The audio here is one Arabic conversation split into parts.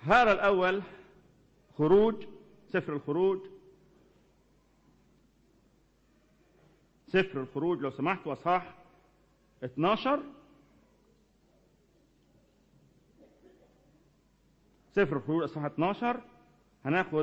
هذا الأول خروج، سفر الخروج، سفر الخروج لو سمحتوا أصحاح 12. سفر الخروج أصحاح 12 هناخد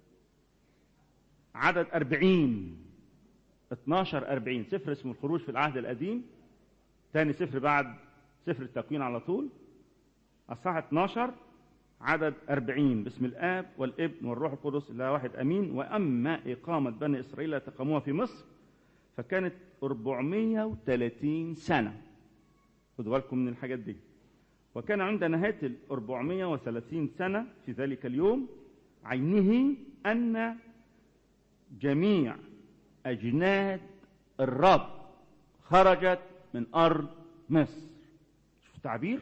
عدد 40. 12-40 سفر اسمه الخروج في العهد القديم، ثاني سفر بعد سفر التكوين على طول. أصحاح 12 عدد 40. باسم الآب والابن والروح القدس إله واحد أمين. وأما إقامة بني إسرائيل تقاموها في مصر فكانت 430 سنة. خدوا بالكم من الحاجات دي. وكان عند نهاية 430 سنة في ذلك اليوم عينه أن جميع أجناد الرب خرجت من أرض مصر. شوف تعبير،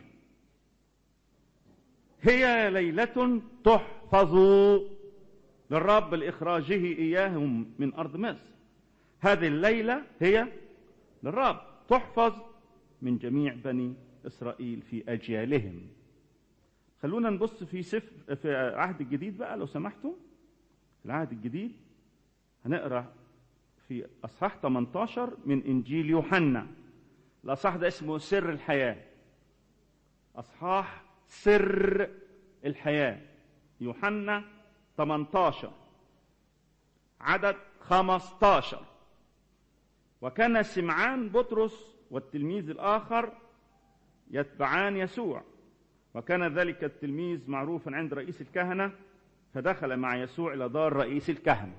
هي ليلة تحفظ للرب لإخراجه إياهم من أرض مصر. هذه الليلة هي للرب تحفظ من جميع بني إسرائيل في أجيالهم. خلونا نبص في العهد الجديد بقى لو سمحتوا. في العهد الجديد هنقرأ في أصحاح 18 من إنجيل يوحنا. الأصحاح ده اسمه سر الحياة، أصحاح سر الحياة. يوحنا 18 عدد 15. وكان سمعان بطرس والتلميذ الآخر يتبعان يسوع، وكان ذلك التلميذ معروفا عند رئيس الكهنة، فدخل مع يسوع إلى دار رئيس الكهنة.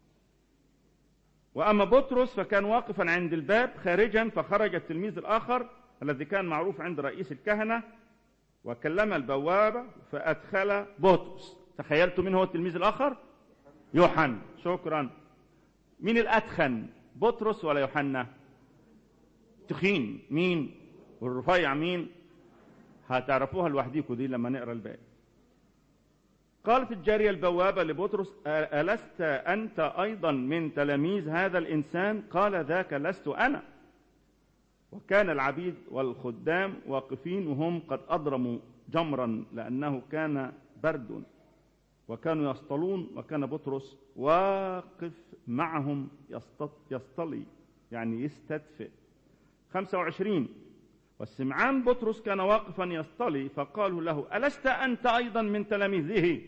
وأما بطرس فكان واقفا عند الباب خارجا، فخرج التلميذ الآخر الذي كان معروف عند رئيس الكهنة وكلم البوابة فأدخل بطرس. تخيلتوا مين هو التلميذ الآخر؟ يوحنا. شكرا. مين الأدخن، بطرس ولا يوحنا؟ تخين مين والرفيع مين؟ هتعرفوها لوحديكوا دي لما نقرأ الباقي. قالت الجارية البوابة لبطرس: ألست أنت أيضا من تلاميذ هذا الإنسان؟ قال: ذاك لست أنا. وكان العبيد والخدام واقفين وهم قد أضرموا جمرا لأنه كان برد، وكانوا يصطلون، وكان بطرس واقف معهم يصطلي، يعني يستدفئ. 25. والسمعان بطرس كان واقفا يصطلي، فقالوا له: ألست أنت أيضا من تلاميذه؟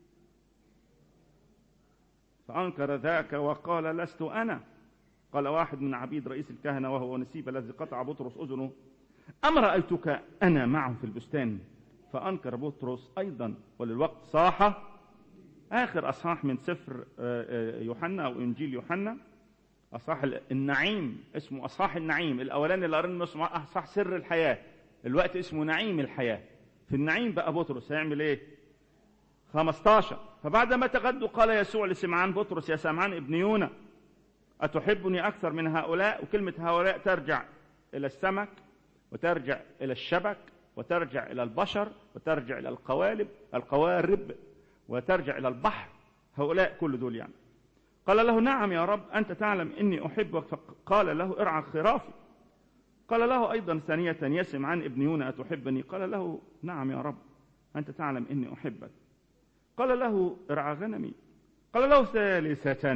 فأنكر ذاك وقال: لست أنا. قال واحد من عبيد رئيس الكهنة وهو نسيب الذي قطع بطرس أذنه: أم رأيتك أنا معه في البستان؟ فأنكر بطرس أيضا، وللوقت صاح. آخر أصحاح من سفر يوحنا أو إنجيل يوحنا، أصحاح النعيم، اسمه أصحاح النعيم. الأولاني اللي قرينا اسمه أصحاح سر الحياة، الوقت اسمه نعيم الحياة. في النعيم بقى بطرس هيعمل إيه؟ 15. فبعدما تغدوا قال يسوع لسمعان بطرس: يا سمعان ابن يونا، أتحبني أكثر من هؤلاء؟ وكلمة هؤلاء ترجع إلى السمك، وترجع إلى الشبك، وترجع إلى البشر، وترجع إلى القوارب، وترجع إلى البحر. هؤلاء كل دول يعني. قال له: نعم يا رب، أنت تعلم إني أحبك. فقال له: ارعى خرافي. قال له أيضا ثانية: يا سمعان ابن يونا، أتحبني؟ قال له: نعم يا رب، أنت تعلم إني أحبك. قال له: ارعى غنمي. قال له ثالثة: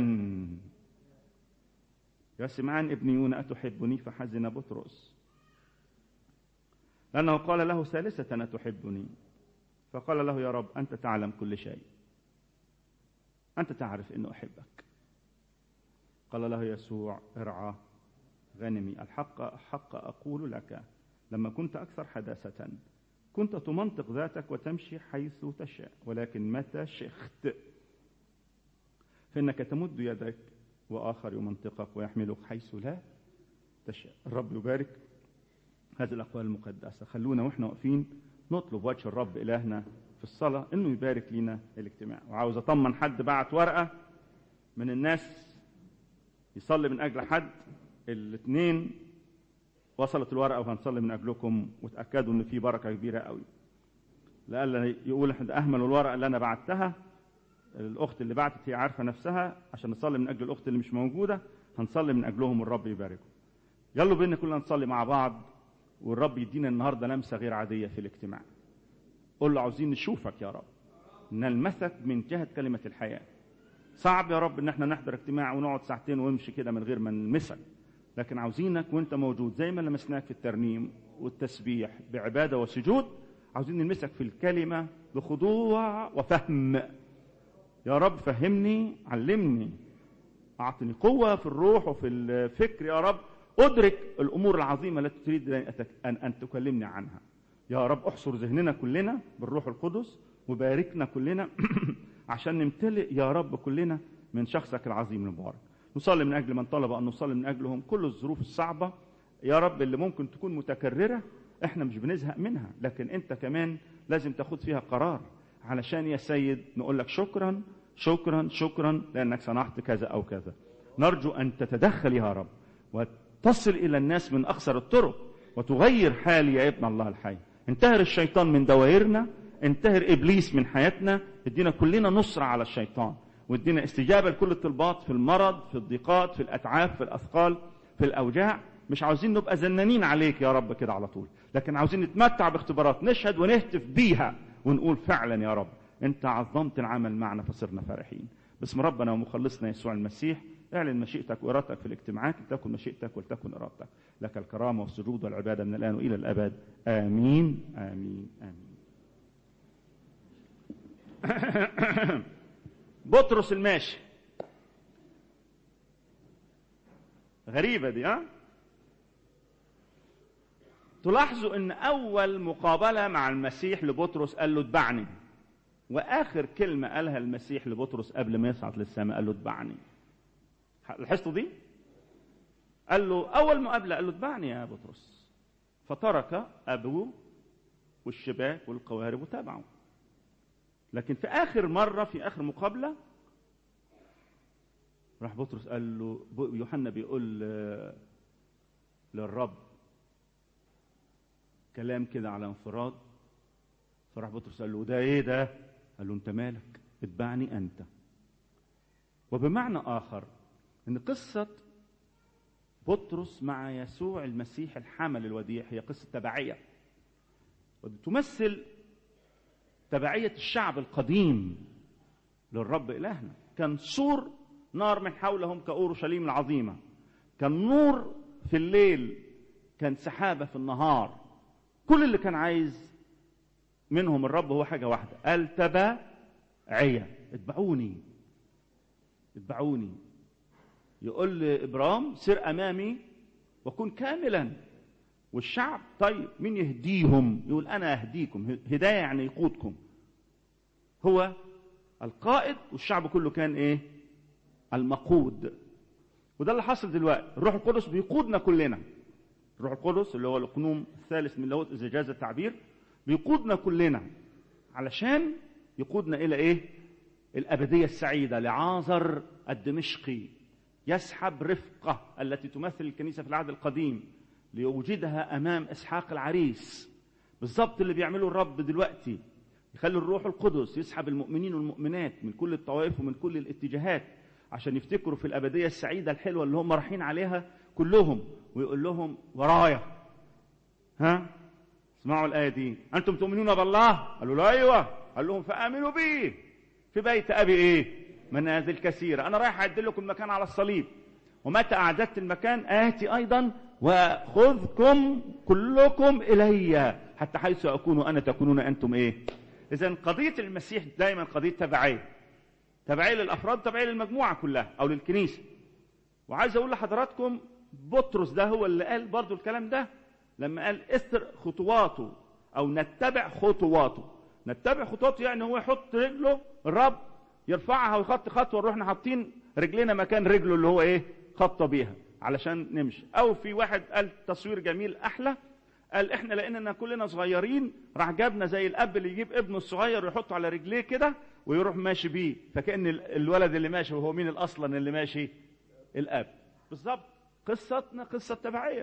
يا سمعان ابن يونا، أتحبني؟ فحزن بطرس لأنه قال له ثالثة: أتحبني؟ فقال له: يا رب، أنت تعلم كل شيء، أنت تعرف إنه أحبك. قال له يسوع: ارعى غنمي. الحق أقول لك، لما كنت أكثر حداثة كنت تمنطق ذاتك وتمشي حيث تشاء، ولكن متى شخت فإنك تمد يدك وآخر يمنطقك ويحملك حيث لا تشاء. الرب يبارك هذه الأقوال المقدسة. خلونا وإحنا واقفين نطلب وجه الرب إلهنا في الصلاة إنه يبارك لنا الاجتماع. وعاوز أطمن حد بعت ورقة من الناس يصلي من أجل حد. الاثنين وصلت الورقة وهنصلي من أجلكم، وتأكدوا إن في بركة كبيرة قوي. لألا يقول إحنا أهملوا الورقة اللي أنا بعتها. الأخت اللي بعتت هي عارفة نفسها، عشان نصلي من أجل الأخت اللي مش موجودة هنصلي من أجلهم والرب يباركهم. يلا بينا كلنا نصلي مع بعض، والرب يدينا النهاردة لمسة غير عادية في الاجتماع. قول له: عاوزين نشوفك يا رب، نلمسك من جهة كلمة الحياة. صعب يا رب ان احنا نحضر اجتماع ونقعد ساعتين ونمشي كده من غير ما نلمسك، لكن عاوزينك وانت موجود زي ما لمسناك في الترنيم والتسبيح بعبادة وسجود، عاوزين نلمسك في الكلمة بخضوع وفهم. يا رب فهمني، علمني، اعطني قوة في الروح وفي الفكر يا رب، ادرك الامور العظيمة التي تريد ان تكلمني عنها. يا رب احصر ذهننا كلنا بالروح القدس، وباركنا كلنا عشان نمتلئ يا رب كلنا من شخصك العظيم المبارك. نصلي من اجل من طلب ان نصلي من اجلهم، كل الظروف الصعبة يا رب اللي ممكن تكون متكررة احنا مش بنزهق منها، لكن انت كمان لازم تاخد فيها قرار، علشان يا سيد نقول لك شكرا شكرا شكرا لانك صنعت كذا او كذا. نرجو ان تتدخل يا رب وتصل الى الناس من اقصر الطرق وتغير حالي يا ابن الله الحي. انتهر الشيطان من دوائرنا، انتهر ابليس من حياتنا، ادينا كلنا نصرة على الشيطان، وادينا استجابة لكل الطلبات في المرض، في الضيقات، في الاتعاب، في الاثقال، في الاوجاع. مش عاوزين نبقى زنانين عليك يا رب كده على طول، لكن عاوزين نتمتع باختبارات نشهد ونهتف بيها ونقول فعلا يا رب انت عظمت العمل معنا فصرنا فرحين. باسم ربنا ومخلصنا يسوع المسيح اعلن مشيئتك وارادتك في الاجتماعات، لتكن مشيئتك ولتكن ارادتك. لك الكرامة والسجود والعبادة من الان والى الابد، امين امين امين. بطرس الماشي، غريبة دي ها؟ تلاحظوا ان اول مقابلة مع المسيح لبطرس قال له اتبعني، واخر كلمة قالها المسيح لبطرس قبل ما يصعد للسماء قال له اتبعني. لاحظتوا دي؟ قال له اول مقابلة قال له اتبعني يا بطرس، فترك ابوه والشباك والقوارب وتابعه. لكن في اخر مرة، في اخر مقابلة، راح بطرس قال له، يوحنا بيقول للرب كلام كده على انفراد، فراح بطرس قال له ده ايه ده؟ قال له انت مالك، اتبعني انت. وبمعنى اخر ان قصة بطرس مع يسوع المسيح الحمل الوديع هي قصة تبعية، وتمثل تبعية الشعب القديم للرب إلهنا. كان سور نار من حولهم كأورشليم العظيمة، كان نور في الليل، كان سحابة في النهار. كل اللي كان عايز منهم الرب هو حاجة واحدة، قال تبعية، اتبعوني اتبعوني. يقول لإبرام سر أمامي وكن كاملا. والشعب طيب مين يهديهم؟ يقول أنا أهديكم. هداية يعني يقودكم، هو القائد، والشعب كله كان إيه؟ المقود. وده اللي حصل دلوقتي. الروح القدس بيقودنا كلنا. الروح القدس اللي هو القنوم الثالث من لاهوت إذا جاز التعبير بيقودنا كلنا، علشان يقودنا إلى إيه؟ الأبدية السعيدة. لعازر الدمشقي يسحب رفقة التي تمثل الكنيسة في العهد القديم ليوجدها أمام إسحاق العريس. بالضبط اللي بيعمله الرب دلوقتي، يخلي الروح القدس يسحب المؤمنين والمؤمنات من كل الطوائف ومن كل الاتجاهات عشان يفتكروا في الأبدية السعيدة الحلوة اللي هم رايحين عليها كلهم، ويقول لهم ورايا. ها؟ اسمعوا الآية دي، أنتم تؤمنون بالله؟ قالوا له أيوة. قال لهم فآمنوا بي، في بيت أبي إيه؟ منازل كثيرة. أنا رايح أعد لكم مكان على الصليب، ومتى أعددت المكان آتي أيضا وخذكم كلكم إلي حتى حيث أكون أنا تكونون أنتم إيه؟ إذن قضية المسيح دائما قضية تبعية، تبعية للأفراد، تبعية للمجموعة كلها أو للكنيسة. وعايز أقول لحضراتكم بطرس ده هو اللي قال برضو الكلام ده لما قال اثر خطواته أو نتبع خطواته. نتبع خطواته يعني هو يحط رجله، الرب يرفعها ويخط خطوة، نروح حاطين رجلنا مكان رجله اللي هو ايه؟ خطة بيها علشان نمشي. او في واحد قال تصوير جميل احلى، قال احنا لاننا كلنا صغيرين راح جابنا زي الاب اللي يجيب ابنه الصغير ويحطه على رجليه كده ويروح ماشي بيه، فكأن الولد اللي ماشي وهو مين اصلا اللي ماشي؟ الاب. بالظبط قصتنا قصة تبعية.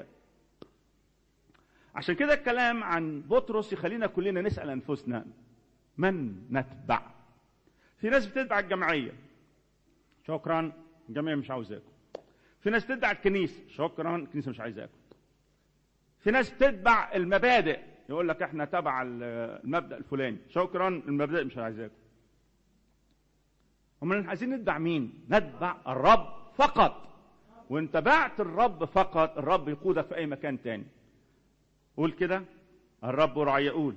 عشان كده الكلام عن بطرس يخلينا كلنا نسأل انفسنا من نتبع. في ناس بتتبع الجمعية، شكرا الجمعية مش عاوزاكم. في ناس بتتبع الكنيسة، شكرا الكنيسة مش عايزاكم. في ناس بتتبع المبادئ، يقول لك احنا تبع المبدأ الفلاني، شكرا المبادئ مش عايزاكم. هم عايزين نتبع مين؟ نتبع الرب فقط. وان تبعت الرب فقط الرب يقودك في اي مكان تاني. قول كده: الرب راعي. يقول: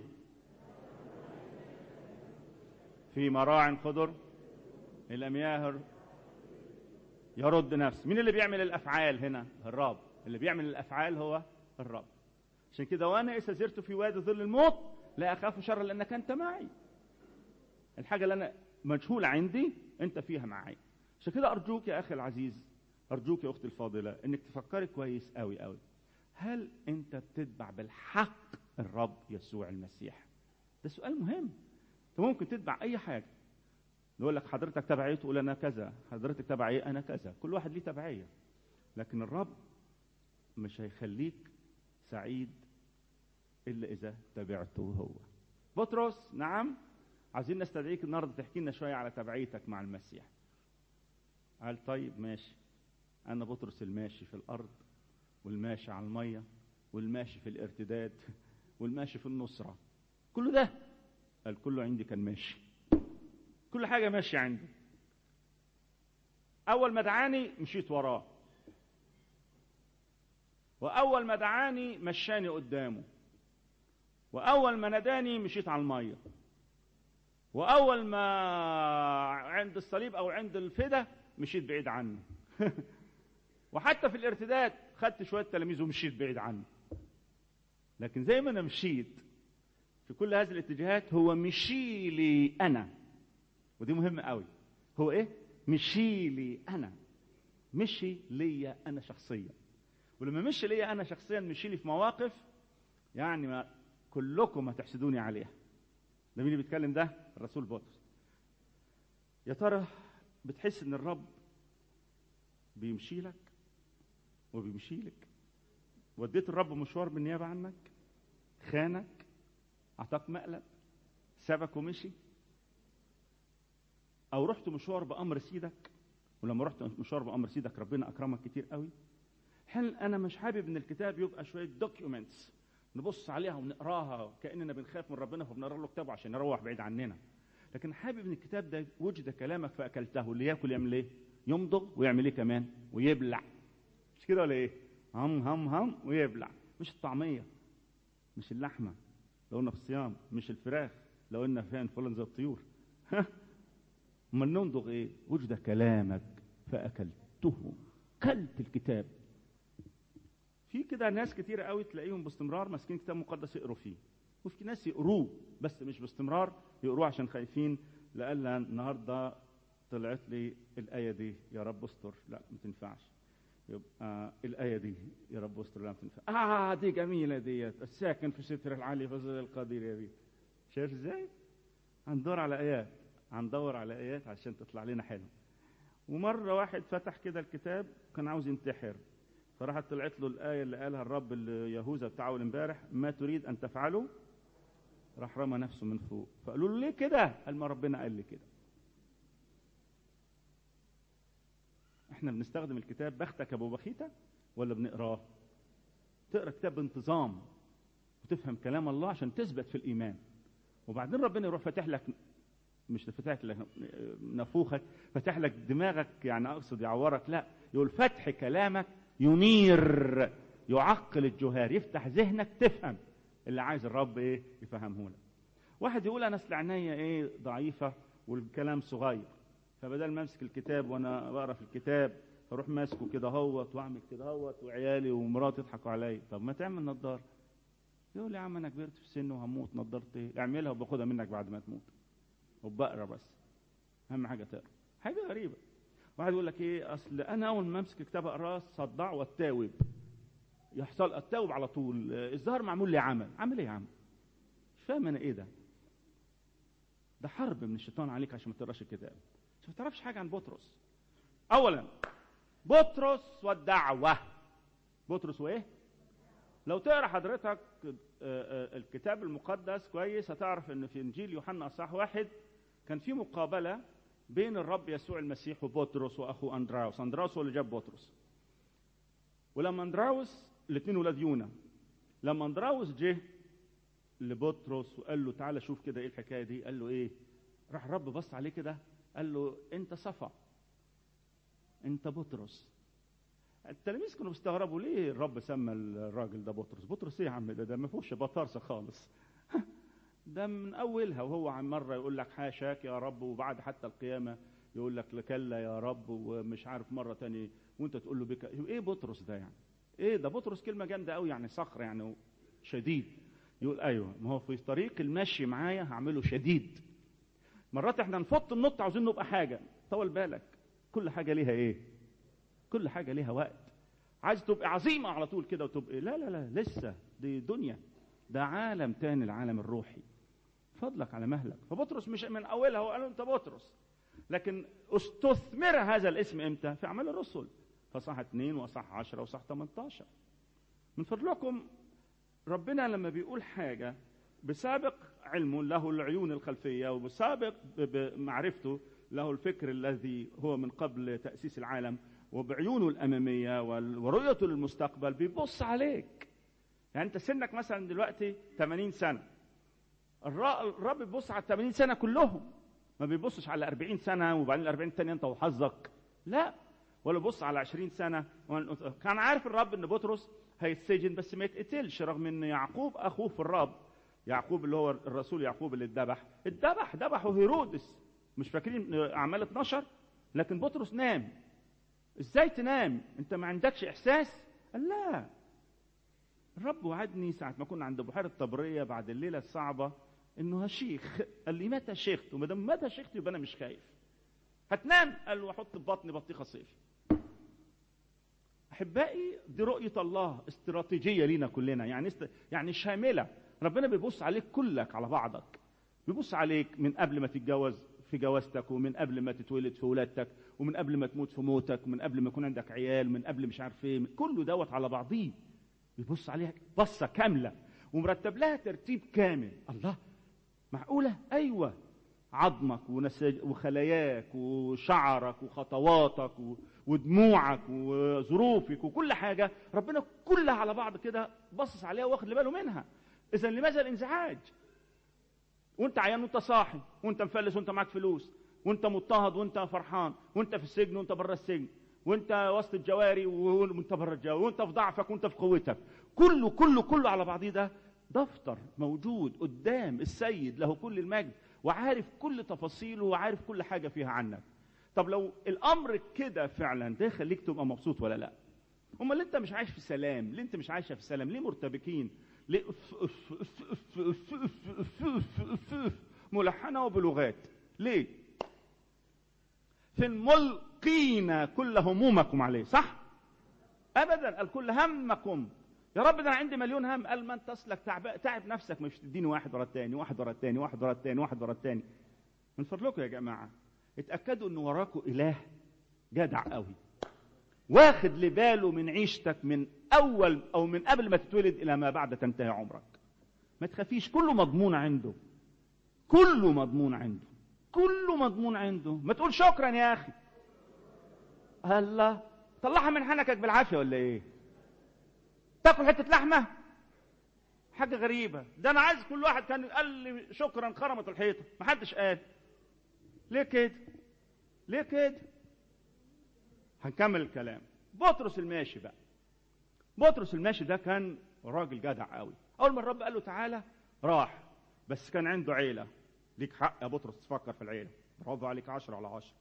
في مراع خضر الى مياه يرد نفسه. مين اللي بيعمل الافعال هنا؟ الرب. اللي بيعمل الافعال هو الرب. عشان كده: وانا اذا سرت في وادي ظل الموت لا اخاف شر لانك انت معي. الحاجه اللي انا مجهوله عندي انت فيها معي. عشان كده ارجوك يا اخي العزيز، ارجوك يا اختي الفاضله، انك تفكري كويس قوي قوي. هل انت بتتبع بالحق الرب يسوع المسيح؟ ده سؤال مهم. انت ممكن تتبع اي حاجه. نقول لك: حضرتك تبع ايه؟ تقول: انا كذا. حضرتك تبع ايه؟ انا كذا. كل واحد ليه تبعيه. لكن الرب مش هيخليك سعيد الا اذا تبعته هو. بطرس: نعم، عايزين نستدعيك النهارده تحكي لنا شويه على تبعيتك مع المسيح. قال: طيب ماشي. انا بطرس الماشي في الارض، والماشي على الميه، والماشي في الارتداد، والماشي في النصره. كل ده قال كله عندي كان ماشي. كل حاجه ماشيه عندي. اول ما دعاني مشيت وراه، واول ما دعاني مشاني قدامه، واول ما ناداني مشيت على الميه، واول ما عند الصليب او عند الفدا مشيت بعيد عنه. وحتى في الارتداد خدت شويه تلاميذ ومشيت بعيد عنه. لكن زي ما انا مشيت في كل هذه الاتجاهات هو مشي لي انا. ودي مهمه قوي. هو ايه؟ مشي لي انا. مشي لي انا شخصيا. ولما مشي لي انا شخصيا مشي لي في مواقف يعني ما كلكم هتحسدوني عليها. ده مين اللي بيتكلم؟ ده الرسول بطرس. يا ترى بتحس ان الرب بيمشي لك وبيمشي لك؟ وديت الرب مشوار بالنيابه عنك؟ خانك؟ اعطاك مقلب؟ سابك ومشي؟ او رحت مشوار بامر سيدك، ولما رحت مشوار بامر سيدك ربنا اكرمك كتير قوي؟ هل انا مش حابب ان الكتاب يبقى شويه دوكيومنتس نبص عليها ونقراها كاننا بنخاف من ربنا فبنقرا له كتابه عشان نروح بعيد عننا؟ لكن حابب ان الكتاب ده وجد كلامك فاكلته. اللي ياكل يعمل ايه؟ يمضغ. ويعمل ايه كمان؟ ويبلع. مش كده ولا ايه؟ هم هم هم ويبلع. مش الطعميه، مش اللحمه لو قلنا في الصيام، مش الفراخ لو قلنا فيها انفلونزا الطيور. امال نمضغ ايه؟ وجد كلامك فاكلته. كلت الكتاب. في كده ناس كتير قوي تلاقيهم باستمرار ماسكين كتاب مقدس يقروا فيه، وفي ناس يقروه بس مش باستمرار، يقروه عشان خايفين لألا النهارده طلعت لي الآية دي يا رب استر، لا ما تنفعش. يبقى الآية دي يا رب استر، لا ما تنفع. دي جميلة ديت، الساكن في ستر العلي في ظل القدير. يا دي شايف ازاي؟ هندور على آيات، هندور على آيات عشان تطلع لنا حلو. ومرة واحد فتح كده الكتاب كان عاوز ينتحر، فراحت طلعت له الآية اللي قالها الرب ليهوذا بتاع أول امبارح: ما تريد أن تفعله. راح رمى نفسه من فوق. فقالوا له: ليه كده؟ قال: ما ربنا قال لي كده. احنا بنستخدم الكتاب بختك ابو بخيته ولا بنقراه؟ تقرا كتاب بانتظام وتفهم كلام الله عشان تثبت في الإيمان، وبعدين ربنا يروح فاتح لك، مش فاتح لك نافوخك، فاتح لك دماغك، يعني أقصد يعورك، لا، يقول فتح كلامك ينير يعقل الجهال، يفتح ذهنك تفهم اللي عايز الرب ايه يفهمه لك. واحد يقول: انا اصل عينيا ايه ضعيفه والكلام صغير، فبدل ما امسك الكتاب وانا بقرا في الكتاب اروح ماسكه كده هوت واعمل كده هوت وعيالي ومراتي يضحكوا عليا. طب ما تعمل نضاره. يقول: يا عم انا كبرت في السن وهموت، نضاره ايه؟ اعملها وباخدها منك بعد ما تموت وبقرا بس، اهم حاجه تقرا. حاجه غريبه. واحد يقول لك ايه: اصل انا اول ما امسك الكتاب اقراه صدع واتاوب، يحصل اتاوب على طول، الظاهر معمول لي عمل ايه يا عم؟ مش فاهم انا ايه ده. ده حرب من الشيطان عليك عشان ما تقراش الكتاب، عشان ما تعرفش حاجه عن بطرس. اولا بطرس والدعوه. بطرس وايه؟ لو تقرا حضرتك الكتاب المقدس كويس هتعرف ان في انجيل يوحنا اصحاح 1 كان في مقابله بين الرب يسوع المسيح وبطرس واخوه اندراوس. اندراوس هو اللي جاب بطرس. ولما اندراوس، الاثنين ولاد يونا، لما اندراوس جه لبطرس وقال له: تعالى شوف كده ايه الحكايه دي، قال له ايه؟ راح الرب بص عليه كده قال له انت صفا، انت بطرس. التلاميذ كانوا بيستغربوا ليه الرب سمى الراجل ده بطرس. بطرس ايه يا عم؟ ده ما فيهوش بطارسه خالص. ده من اولها وهو عم مره يقول لك حاشاك يا رب، وبعد حتى القيامه يقول لك لكلا يا رب، ومش عارف مره تاني وانت تقول له بك. ايه بطرس ده يعني؟ ايه ده بطرس؟ كلمه جامده قوي يعني، صخر يعني شديد. يقول ايوه، ما هو في طريق المشي معايا هعمله شديد. مرات احنا نفط النط عاوزين نبقى حاجه. طول بالك، كل حاجه ليها ايه؟ كل حاجه ليها وقت. عايز تبقى عظيمه على طول كده وتبقى لا لا لا، لسه دي دنيا، ده عالم تاني، العالم الروحي. فضلك على مهلك. فبطرس مش من اولها هو قال له انت بطرس، لكن استثمر هذا الاسم امتى؟ في اعمال الرسل، فصح 2 وصح 10 وصح 18. من فضلكم، ربنا لما بيقول حاجه بسابق علمه له العيون الخلفيه، وبسابق بمعرفته له الفكر الذي هو من قبل تاسيس العالم، وبعيونه الاماميه ورؤيته للمستقبل، بيبص عليك. يعني انت سنك مثلا دلوقتي 80 سنه، الرب بيبص على 80 سنه كلهم، ما بيبصش على 40 سنه وبعدين ال 40 الثانيه انت وحظك، لا. ولا بص على 20 سنه. كان عارف الرب ان بطرس هيتسجن بس ما يتقتلش، رغم ان يعقوب اخوه في الرب، يعقوب اللي هو الرسول يعقوب اللي ذبحه هيرودس. مش فاكرين اعمال 12؟ لكن بطرس نام. ازاي تنام انت ما عندكش احساس؟ قال لا، الرب وعدني ساعه ما كنا عند بحيره طبريه بعد الليله الصعبه انه هشيخ. قال لي متى شيخت؟ وما دام متى شيخت يبقى انا مش خايف. هتنام؟ قال له احط في بطني بطيخه صيف. احبائي، دي رؤيه الله استراتيجيه لينا كلنا، يعني شامله. ربنا بيبص عليك كلك على بعضك، بيبص عليك من قبل ما تتجوز في جوازتك، ومن قبل ما تتولد في ولادتك، ومن قبل ما تموت في موتك، ومن قبل ما يكون عندك عيال، ومن قبل مش عارف ايه، كله دوت على بعضيه. بيبص عليها بصه كامله ومرتب لها ترتيب كامل. الله، معقوله؟ ايوه، عظمك وخلاياك وشعرك وخطواتك ودموعك وظروفك وكل حاجه، ربنا كلها على بعض كده بصص عليها واخد باله منها. اذا لماذا الانزعاج؟ وانت عيان وانت صاحي، وانت مفلس وانت معاك فلوس، وانت مضطهد وانت فرحان، وانت في السجن وانت بره السجن، وانت وسط الجواري وانت بره الجواري، وانت في ضعفك وانت في قوتك، كله كله كله على بعضيه. ده دفتر موجود قدام السيد له كل المجد، وعارف كل تفاصيله وعارف كل حاجه فيها عنك. طب لو الامر كده فعلا، ده يخليك تبقى مبسوط ولا لا؟ امال انت مش عايش في سلام؟ ليه انت مش عايشه في سلام؟ ليه مرتبكين؟ ليه ملحنه وبلغات؟ ليه؟ فين ملقين كل همومكم عليه؟ صح؟ ابدا. قال كل همكم. يا رب ده انا عندي مليون هم. قال ما انت اصلك تعب نفسك، مش تديني واحد ورا الثاني، واحد ورا الثاني، واحد ورا الثاني، واحد ورا الثاني. من فضلكم يا جماعه، اتاكدوا ان وراكم اله جدع قوي، واخد لباله من عيشتك من اول او من قبل ما تتولد الى ما بعد تنتهي عمرك. ما تخافيش، كله مضمون عنده، كله مضمون عنده، كله مضمون عنده. ما تقول شكرا يا اخي. الله، طلعها من حنكك بالعافيه ولا ايه؟ تاكل حته لحمه؟ حاجه غريبه. ده انا عايز كل واحد كان قال لي شكرا خرمت الحيطه، ما حدش قال. ليه كده؟ ليه كده؟ هنكمل الكلام. بطرس الماشي بقى. بطرس الماشي ده كان راجل جدع قوي. اول ما الرب قال له تعالى راح، بس كان عنده عيله. ليك حق يا بطرس تفكر في العيله، برافو عليك، 10 على 10.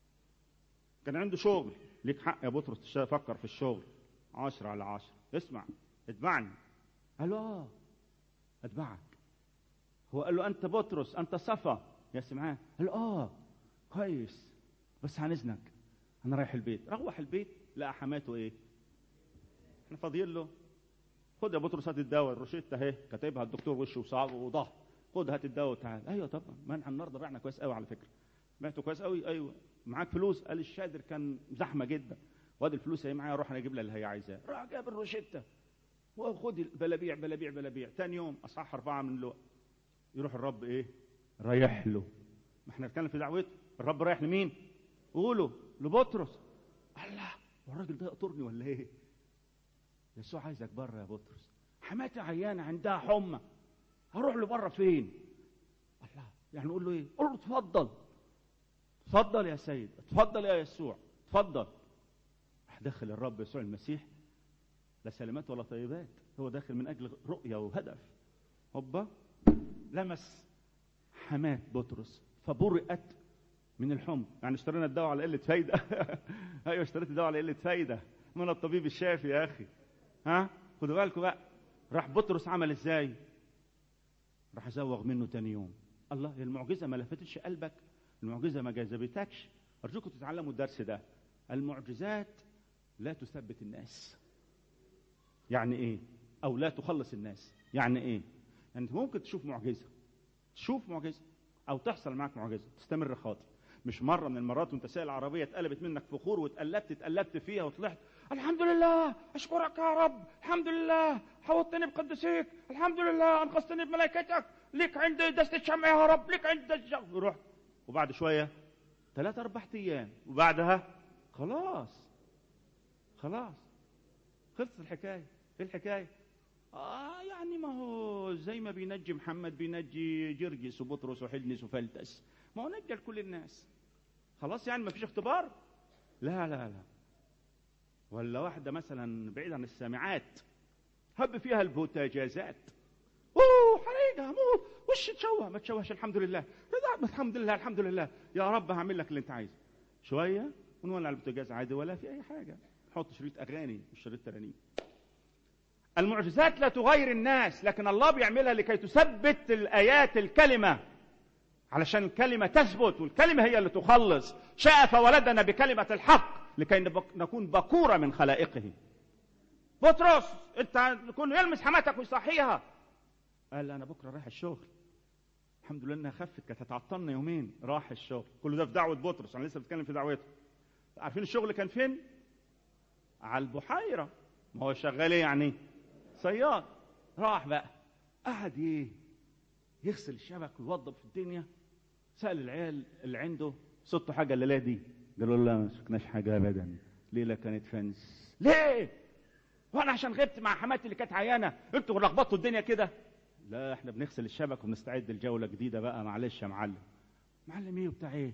كان عنده شغل، ليك حق يا بطرس تفكر في الشغل، 10 على 10. اسمع، اتبعني. قال له اتبعك. هو قال له انت بطرس، انت صفا يا سمعان. قال له كويس، بس هنزنك، انا رايح البيت. روح البيت لقى حماته ايه؟ احنا فاضيين له. خد يا بطرس هات الدواء، الروشته اهي كاتبها الدكتور وشه وصعب وضهر. خد هات الدواء وتعال. ايوه طبعا، ما احنا النهارده بعنا كويس قوي على فكره. بعته كويس قوي. ايوه معاك فلوس؟ قال الشادر كان زحمه جدا، وادي الفلوس اهي معايا، اروح انا اجيب لها اللي هي عايزاه. راح جاب الروشته وخد البلابيع بلابيع بلابيع. ثاني يوم اصحاح 4 من لقا، يروح الرب ايه؟ رايح له. ما احنا بنتكلم في دعوته، الرب رايح لمين؟ قولوا لبطرس. الله، والراجل ده يقطرني ولا ايه؟ يسوع عايزك بره يا بطرس. حماتي عيانه عندها حمى، هروح له بره فين؟ الله، يعني نقول له ايه؟ قول له اتفضل اتفضل يا سيد، اتفضل يا يسوع، اتفضل. راح دخل الرب يسوع المسيح، لا سلامات ولا طيبات، هو داخل من اجل رؤيه وهدف. هوبا لمس حماه بطرس فبرئت من الحمى. يعني اشترينا الدواء على قله فايده. ايوه اشتريت الدواء على قله فايده من الطبيب الشافي يا اخي. ها خدوا بالكم بقى. راح بطرس عمل ازاي؟ راح زوغ منه تاني يوم. الله، المعجزه ما لفتتش قلبك؟ المعجزه ما جذبتكش؟ ارجوكم تتعلموا الدرس ده. المعجزات لا تثبت الناس. يعني ايه؟ او لا تخلص الناس. يعني ايه؟ يعني انت ممكن تشوف معجزه او تحصل معك معجزه تستمر خاطئ. مش مره من المرات وانت سايق العربيه اتقلبت منك فخور واتقلبت فيها وطلعت الحمد لله اشكرك يا رب، الحمد لله حوطتني بقدسيك، الحمد لله انقذتني بملائكتك، ليك عندي دستة شمع يا رب، ليك عندي دستة. ورحت وبعد شويه 3-4 ايام وبعدها خلاص خلصت الحكايه. ايه الحكايه؟ يعني ما هو زي ما بينجي محمد بينجي جرجس وبطرس وحدنس وفلتس، ما هو نجى لكل الناس. خلاص يعني ما فيش اختبار؟ لا. ولا واحدة مثلا بعيد عن السامعات هب فيها البوتاجازات، حريقة هموت، وش تشوه؟ ما تشوهش، الحمد لله الحمد لله يا رب هعمل لك اللي انت عايزه. شوية ونولع البوتاجاز عادي ولا في اي حاجة، نحط شريط اغاني مش شريط ترانيم. المعجزات لا تغير الناس، لكن الله بيعملها لكي تثبت الآيات الكلمة، علشان الكلمة تثبت، والكلمة هي اللي تخلص. شاء فولدنا بكلمة الحق لكي نكون بكورة من خلائقه. بطرس انت تكون يلمس حماتك ويصحيها. قال انا بكرة رايح الشغل. الحمد لله انها خفت، كانت هتعطلنا يومين. راح الشغل. كل ده في دعوة بطرس، انا لسه بتكلم في دعوته. عارفين الشغل كان فين؟ على البحيرة. ما هو شغال ايه يعني؟ صياد. راح بقى قعد يغسل الشبك ويوضب في الدنيا. سأل العيال اللي عنده صدتوا حاجة الليلة دي؟ قالوا له لا ما شفناش حاجة ابدا، ليلة كانت فانس. ليه؟ وانا عشان غبت مع حماتي اللي كانت عيانة انتوا لخبطتوا الدنيا كده؟ لا احنا بنغسل الشبك وبنستعد لجولة جديدة بقى. معلش يا معلم. معلم ايه وبتاع ايه؟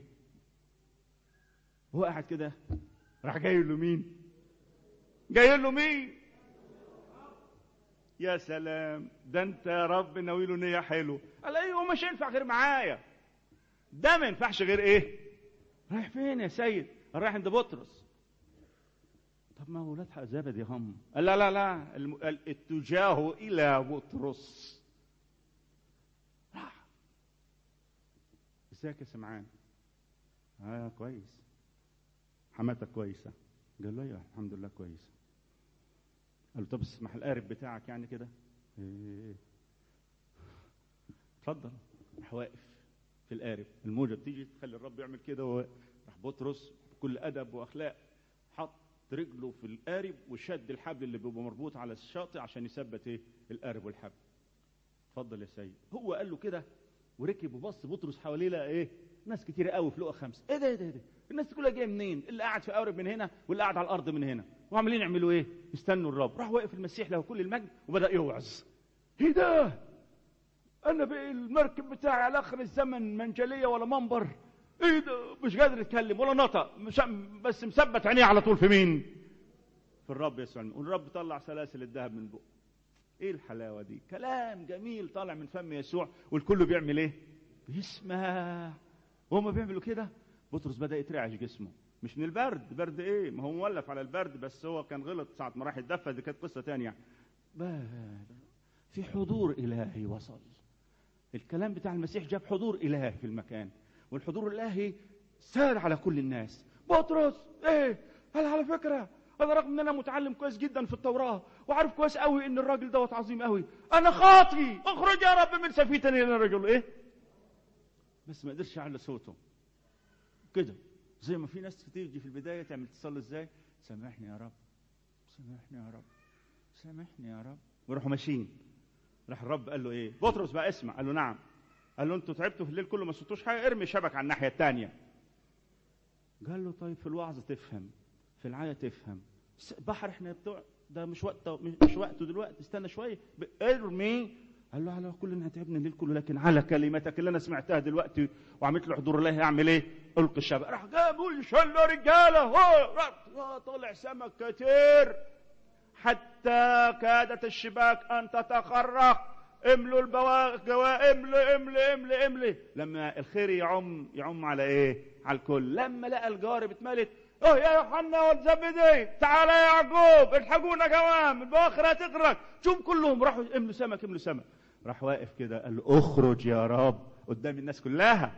هو قاعد كده راح جاي له مين؟ يا سلام، ده انت يا رب ناوي له نيه حلوه. قال ايوه مش ينفع غير معايا. ده ما ينفعش غير ايه؟ رايح فين يا سيد؟ رايح عند بطرس. طب ما هو ولاد حق زبدي هم. قال لا الاتجاه الى بطرس. راح ازيك يا سمعان؟ كويس. حماتك كويسه؟ قال له ايوه الحمد لله كويسه. قال له طب اسمح القارب بتاعك يعني كده؟ اتفضل. راح واقف في القارب. الموجه بتيجي تخلي الرب يعمل كده راح بطرس بكل ادب واخلاق حط رجله في القارب وشد الحبل اللي بيبقى مربوط على الشاطئ عشان يثبت القارب والحبل. اتفضل يا سيد. هو قال له كده وركب وبص بطرس حواليه لقى ناس كتير قوي في لقا 5. ايه ده الناس كلها جايه منين؟ اللي قاعد في قارب من هنا واللي قاعد على الارض من هنا، وعاملين يعملوا يستنوا الرب. راح واقف المسيح له كل المجد وبدا يوعظ. ايه ده؟ انا بقى المركب بتاعي على اخر الزمن منجليه ولا منبر. ايه ده؟ مش قادر يتكلم ولا نطق، بس مثبت عينيه على طول في مين؟ في الرب يسوع. والرب طلع سلاسل الذهب من بقه. ايه الحلاوه دي؟ كلام جميل طالع من فم يسوع والكل بيعمل ايه؟ بيسمع. وهم بيعملوا كده بطرس بدا يترعش جسمه. مش من البرد، برد ايه؟ ما هو مولف على البرد، بس هو كان غلط ساعه ما راح يتدفى. دي كانت قصه ثانيه. في حضور الهي وصل. الكلام بتاع المسيح جاب حضور الهي في المكان، والحضور الالهي سار على كل الناس. بطرس قال على فكره انا رغم ان انا متعلم كويس جدا في التوراه وعارف كويس قوي ان الراجل دوت عظيم قوي، انا خاطي، اخرج يا رب من سفينتي يا رجل. بس ما قدرش يعلي صوته كده. زي ما في ناس تيجي في البدايه تعمل تصلي ازاي؟ سامحني يا رب، سامحني يا رب، سامحني يا رب، ويروحوا ماشيين. راح الرب قال له بطرس بقى اسمع. قال له نعم. قال له انتوا تعبتوا في الليل كله ما صوتوش حاجه، ارمي شبك على الناحيه الثانيه. قال له طيب في الوعظ تفهم، في العايه تفهم، بحر احنا بتوع ده مش وقته دلوقتي، استنى شويه ارمي. قال له على كلنا تعبنا الليل كله، لكن على كلمتك اللي انا سمعتها دلوقتي وعملت له حضور الله اعمل ايه؟ القي الشبكه. راح جابوا لي شله رجاله، هو طلع سمك كتير حتى كادت الشباك ان تتخرق. املوا البواقي، املي. لما الخير يعم على ايه؟ على الكل. لما لقى الجارب اتملت، يا يوحنا والزبدي تعالى يا يعقوب الحقونا جوام البواخر هتغرق، شوف كلهم راحوا املوا سمك. راح واقف كده قال له اخرج يا رب قدام الناس كلها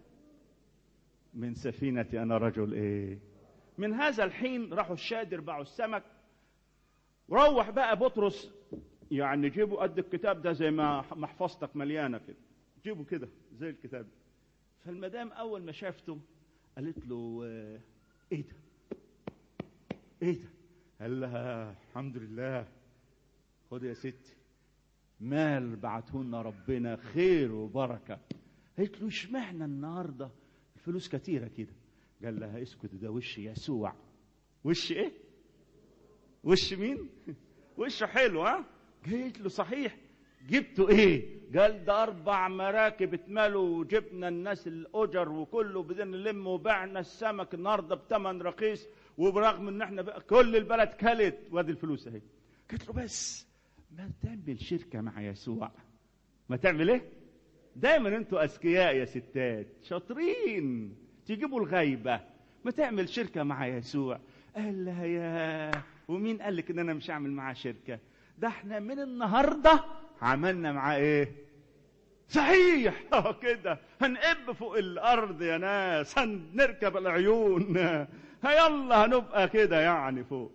من سفينتي انا رجل ايه. من هذا الحين راحوا الشادر باعوا السمك. وروح بقى بطرس، يعني جيبوا قد الكتاب ده زي ما محفظتك مليانه كده، جيبوا كده زي الكتاب. فالمدام اول ما شافته قالت له ايه ده؟ قال لها الحمد لله، خد يا ستي مال بعتهولنا ربنا خير وبركه. قالت له اشمعنى النهارده الفلوس كتيره كده؟ قال لها اسكت، ده وش يسوع. وش ايه؟ وش مين؟ وشه حلو. ها؟ قالت له صحيح، جبتوا ايه؟ قال ده 4 مراكب اتملوا وجبنا الناس الاجر وكله، بدنا نلم وبعنا السمك النهارده بثمن رخيص، وبرغم ان احنا بقى كل البلد كلت، وادي الفلوس اهي. قلت له بس ما تعمل شركه مع يسوع. ما تعمل ايه؟ دايما انتوا اذكياء يا ستات، شاطرين تجيبوا الغيبه. ما تعمل شركه مع يسوع. قال لها يا ومين قال لك ان انا مش هعمل معاه شركه؟ ده احنا من النهارده عملنا معاه ايه؟ صحيح كده هنقب فوق الارض يا ناس، هنركب العيون، يلا هنبقى كده يعني فوق.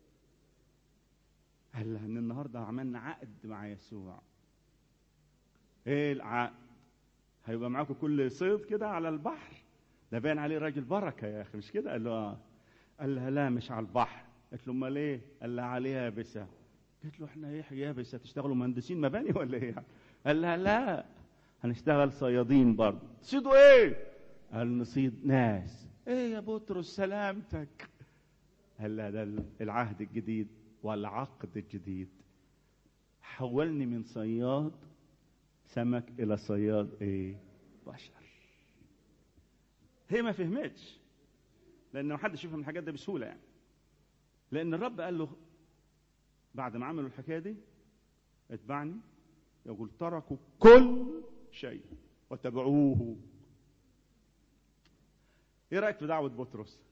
قال لها ان النهارده عملنا عقد مع يسوع. ايه العقد؟ هيبقى معاكم كل صيد كده على البحر، ده باين عليه راجل بركه يا اخي، مش كده؟ قال له قال لها لا مش على البحر. قالت له امال ايه؟ قال لها عليها يابسه. قالت له احنا ايه يابسه؟ تشتغلوا مهندسين مباني ولا ايه؟ قال لها لا هنشتغل صيادين برضه. تصيدوا ايه؟ قال نصيد ناس. ايه يا بطرس سلامتك؟ قال لها ده العهد الجديد والعقد الجديد، حولني من صياد سمك الى صياد ايه؟ بشر. هي ما فهمتش، لان ما حدش يفهم الحاجات دي بسهوله يعني. لان الرب قال له بعد ما عملوا الحكايه دي اتبعني، يقول تركوا كل شيء وتبعوه. ايه رايك في دعوه بطرس؟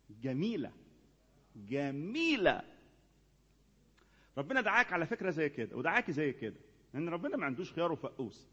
جميله. ربنا دعاك على فكره زي كده، ودعاكي زي كده، لان ربنا ما عندوش خيار وفقوس.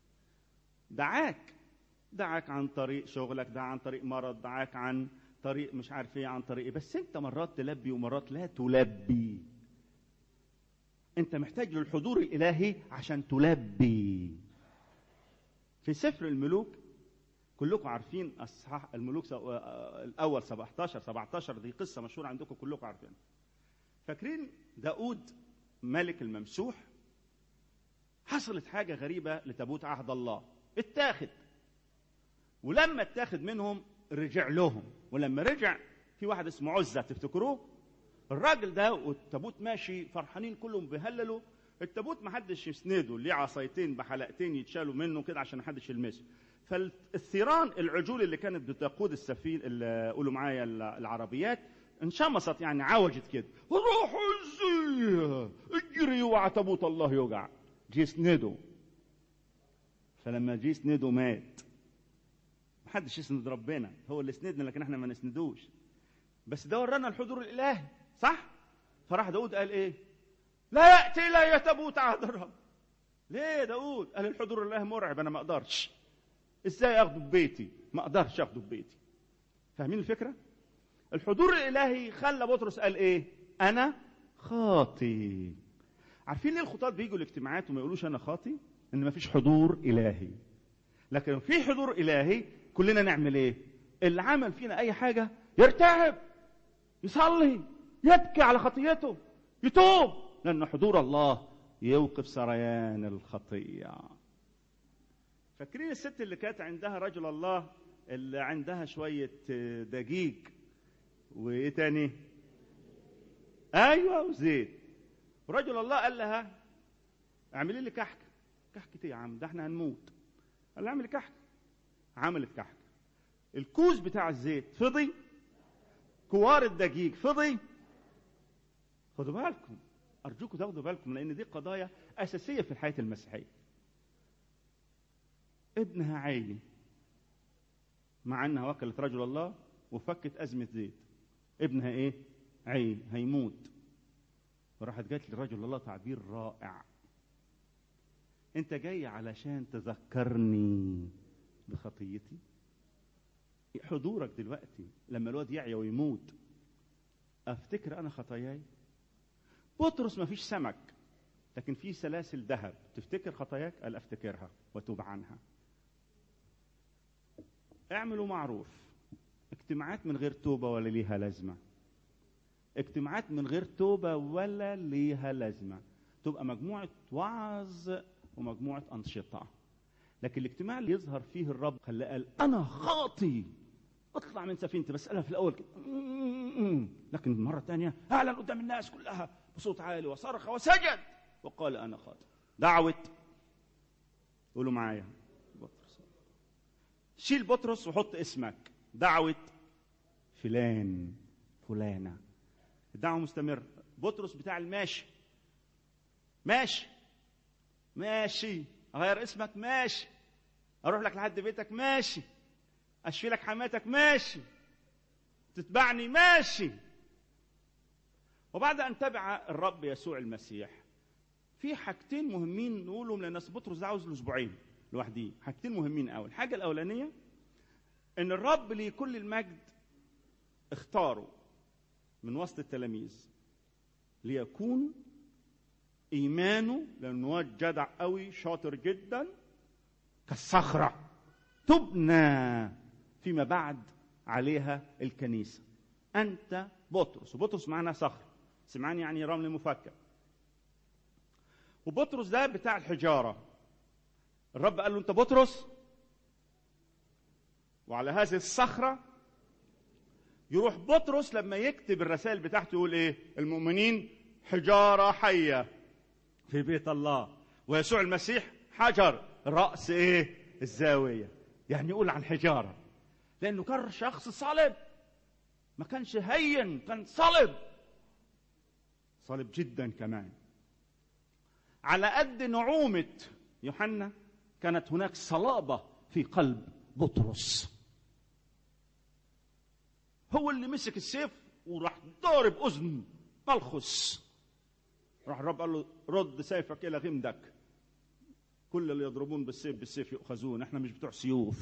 دعاك عن طريق شغلك، دعاك عن طريق مرض، دعاك عن طريق مش عارف ايه، عن طريق ايه، بس انت مرات تلبي ومرات لا تلبي. انت محتاج للحضور الالهي عشان تلبي. في سفر الملوك كلكم عارفين اصحاح الملوك الاول 17 دي قصه مشهوره عندكم كلكم عارفين. فاكرين داود ملك الممسوح؟ حصلت حاجه غريبه لتابوت عهد الله، اتاخد، ولما اتاخد منهم رجع لهم. ولما رجع في واحد اسمه عزة، تفتكروه؟ الراجل ده والتابوت ماشي فرحانين كلهم بيهللوا. التابوت ما حدش يسنده، ليه عصايتين بحلقتين يتشالوا منه كده عشان ما حدش يلمسه. فالثيران العجول اللي كانت بتقود السفينه، اللي قولوا معايا العربيات، انشمصت يعني عوجت كده، روحوا ازاي اجري وعى تابوت الله يوجع. جه يسنده، فلما جه يسنده مات. محدش يسند ربنا، هو اللي سندنا لكن احنا ما نسندوش. بس ده ورانا الحضور الالهي، صح؟ فراح داود قال ايه؟ لا ياتي الي تابوت عهد الرب. ليه داود؟ قال الحضور الالهي مرعب، انا ما اقدرش. ازاي اخده ببيتي؟ ما اقدرش اخده ببيتي. فاهمين الفكره؟ الحضور الالهي خلى بطرس قال ايه؟ انا خاطي. عارفين ليه الخطاة بيجوا الاجتماعات وما يقولوش انا خاطي؟ ان ما فيش حضور الهي. لكن في حضور الهي كلنا نعمل ايه؟ اللي عمل فينا اي حاجه يرتعب، يصلي، يبكي على خطيته، يتوب، لان حضور الله يوقف سريان الخطيه. فاكرين الست اللي كانت عندها رجل الله، اللي عندها شويه دقيق وايه تاني؟ ايوه وزيت. ورجل الله قال لها اعملي لي كحكة ايه يا عم؟ ده احنا هنموت. قال له اعمل كحكة. عملت كحكة. الكوز بتاع الزيت فضي، كوار الدقيق فضي. خدوا بالكم، ارجوكم تاخدوا بالكم، لان دي قضايا اساسيه في الحياه المسيحيه. ابنها عاي، مع انها وكلت رجل الله وفكت ازمه زيت. ابنها ايه؟ عاي، هيموت. وراحت جات لرجل الله تعبير رائع: انت جاي علشان تذكرني بخطيتي؟ حضورك دلوقتي لما الواد يعيا ويموت افتكر انا خطاياي؟ بطرس ما فيش سمك لكن في سلاسل ذهب، تفتكر خطاياك؟ قال افتكرها وتوب عنها. اعملوا معروف. اجتماعات من غير توبة ولا ليها لازمة. اجتماعات من غير توبة ولا ليها لازمة. تبقى مجموعة وعظ ومجموعة أنشطة. لكن الاجتماع اللي يظهر فيه الرب خلاه قال أنا خاطي، اطلع من سفينتي. بس قالها في الأول كده، لكن مرة تانية أعلن قدام الناس كلها بصوت عالي وصرخ وسجد وقال أنا خاطئ. دعوة، قولوا معايا، بطرس. شيل بطرس وحط اسمك. دعوة فلان فلانة. الدعوة مستمر. بطرس بتاع الماشي، ماشي ماشي، أغير اسمك ماشي، أروح لك لحد بيتك ماشي، أشفي لك حماتك ماشي، تتبعني ماشي. وبعد أن تبع الرب يسوع المسيح في حاجتين مهمين نقولهم للناس. بطرس ده عاوز له اسبوعين لوحديه. حاجتين مهمين قوي. الحاجة الأولانية إن الرب لكل المجد اختاره من وسط التلاميذ ليكون إيمانه، لأنه واد جدع قوي شاطر جدا، كالصخرة تبنى فيما بعد عليها الكنيسة. أنت بطرس، وبطرس معناه صخر، سمعان يعني رمل مفكك. وبطرس ده بتاع الحجارة. الرب قال له أنت بطرس، وعلى هذه الصخرة. يروح بطرس لما يكتب الرسائل بتاعته يقول إيه؟ المؤمنين حجارة حية في بيت الله، ويسوع المسيح حجر رأس إيه؟ الزاوية. يعني يقول عن حجارة لأنه كان شخص صلب، ما كانش هين، كان صلب، صلب جدا كمان. على قد نعومة يوحنا كانت هناك صلابة في قلب بطرس. هو اللي مسك السيف وراح ضارب أذن ملخص. راح الرب قال له رد سيفك إلى غمدك، كل اللي يضربون بالسيف بالسيف يؤخذون، احنا مش بتوع سيوف.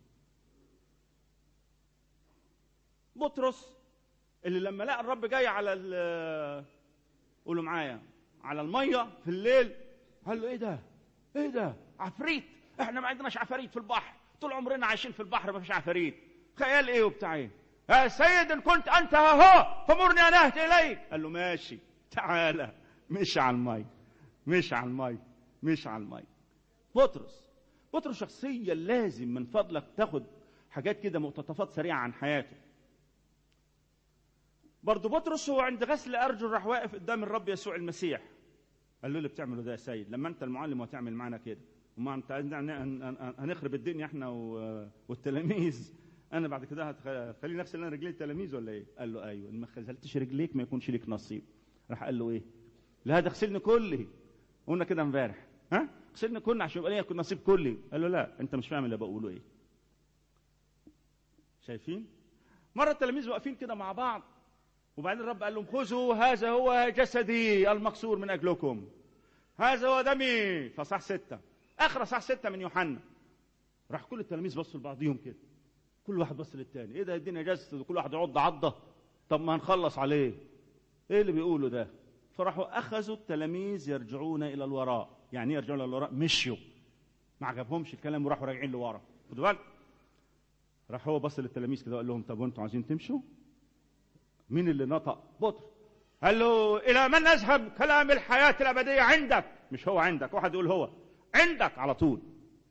بطرس اللي لما لقى الرب جاي على قولوا معايا، على المية في الليل، قال له ايه ده؟ ايه ده؟ عفريت؟ احنا ما عندناش عفاريت في البحر، طول عمرنا عايشين في البحر ما فيش عفاريت. خيال ايه وبتاع ايه؟ يا سيد ان كنت انت ها فمرني ان اهدي اليك. قال له ماشي تعالى. مش على المي، مش على المي، مش على المي. بطرس شخصية لازم من فضلك تاخد حاجات كده مقتطفات سريعة عن حياته. برضو بطرس هو عند غسل أرجل راح واقف قدام الرب يسوع المسيح. قال له اللي بتعمله ده يا سيد، لما أنت المعلم وتعمل معنا كده، وما أنت هنخرب الدنيا إحنا والتلاميذ، أنا بعد كده هتخلي نفسي أنا رجلي التلاميذ ولا إيه؟ قال له أيوه، إن ما خذلتش رجليك ما يكونش ليك نصيب. راح قال له إيه؟ لا ده غسلني كلي، قلنا كده امبارح، ها؟ غسلني كلي عشان يبقى ليا نصيب كلي. قال له لا أنت مش فاهم اللي بقوله إيه. شايفين؟ مرة التلاميذ واقفين كده مع بعض، وبعدين الرب قال لهم خذوا هذا هو جسدي المكسور من أجلكم، هذا هو دمي. فصح 6 آخر صح 6 من يوحنا. راح كل التلاميذ بصوا لبعضهم كده، كل واحد بص للتاني، ايه ده يدينا جسد وكل واحد يعض عضه، طب ما هنخلص عليه، ايه اللي بيقوله ده؟ فراحوا اخذوا التلاميذ يرجعون الى الوراء. يعني يرجعون الى الوراء؟ مشيوا، ما عجبهمش الكلام وراحوا راجعين لورا. خدوا بالك. راح هو بص للتلاميذ كده وقال لهم طب وانتوا عايزين تمشوا؟ مين اللي نطق؟ بطرس. قال له الى من نذهب؟ كلام الحياه الابديه عندك. مش هو عندك، واحد يقول هو عندك على طول.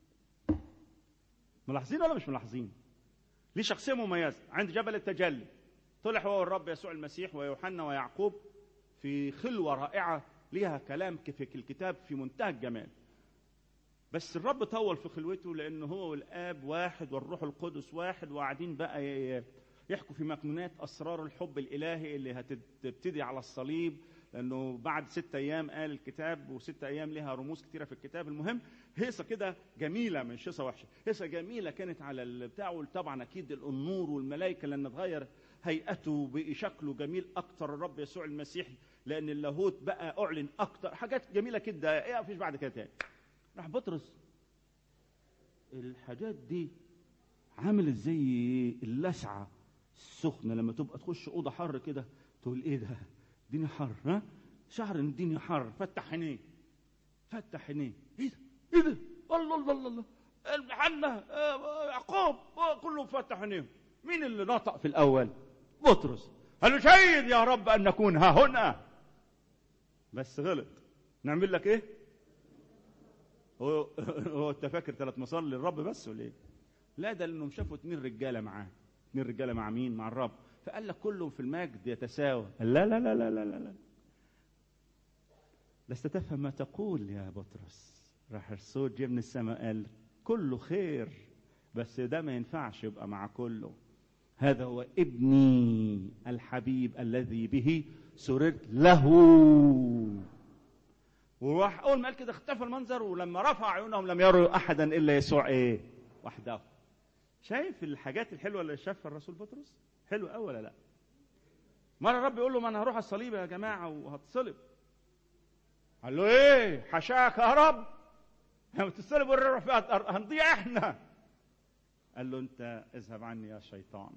ملاحظين ولا مش ملاحظين؟ ليه شخصيه مميزه. عند جبل التجلي طلع هو الرب يسوع المسيح ويوحنا ويعقوب في خلوه رائعه ليها كلام في الكتاب في منتهى الجمال. بس الرب طول في خلوته، لأنه هو والآب واحد والروح القدس واحد، وقاعدين بقى يحكوا في مكنونات أسرار الحب الإلهي اللي هتبتدي على الصليب، لأنه بعد 6 أيام قال الكتاب، و6 أيام لها رموز كتيرة في الكتاب. المهم هيصة كده جميلة، مش هيصة وحشة، هيصة جميلة كانت على البتاع. وطبعا أكيد النور والملائكة لأن اتغير هيئته بشكله جميل أكتر الرب يسوع المسيح، لأن اللاهوت بقى أعلن أكتر، حاجات جميلة كده. إيه مفيش بعد كده تاني. راح بطرس الحاجات دي عامل زي اللسعة السخنة لما تبقى تخش أوضة حر كده تقول إيه ده؟ الدنيا حر، ها؟ شعر إن الدنيا حر، فتح عينيه، فتح عينيه، إيه ده؟ إيه ده؟ الله الله الله الله، حنا يعقوب كلهم فتح عينيهم. مين اللي نطق في الأول؟ بطرس. قال له جيد يا رب أن نكون ها هنا. بس غلط. نعمل لك إيه؟ هو أنت فاكر 3 مصار للرب بس ولا إيه؟ لا، ده لأنهم شافوا 2 رجالة معاه. 2 رجالة مع مين؟ مع الرب. فقال لك كلهم في المجد يتساوى. لا لا لا لا لا لا، لست تفهم ما تقول يا بطرس. راح الصوت جه من السماء قال كله خير، بس ده ما ينفعش يبقى مع كله. هذا هو ابني الحبيب الذي به سررت له. وراح اول ما قال كده اختفى المنظر، ولما رفع عيونهم لم يروا احدا الا يسوع ايه؟ وحده. شايف الحاجات الحلوه اللي شافها الرسول بطرس؟ حلو قوي ولا لا؟ مره الرب يقول له ما انا هروح الصليب يا جماعه وهتصلب. قال له ايه؟ حشاك يا رب، هتصلب ونروح فيها هنضيع احنا. قال له انت اذهب عني يا شيطان.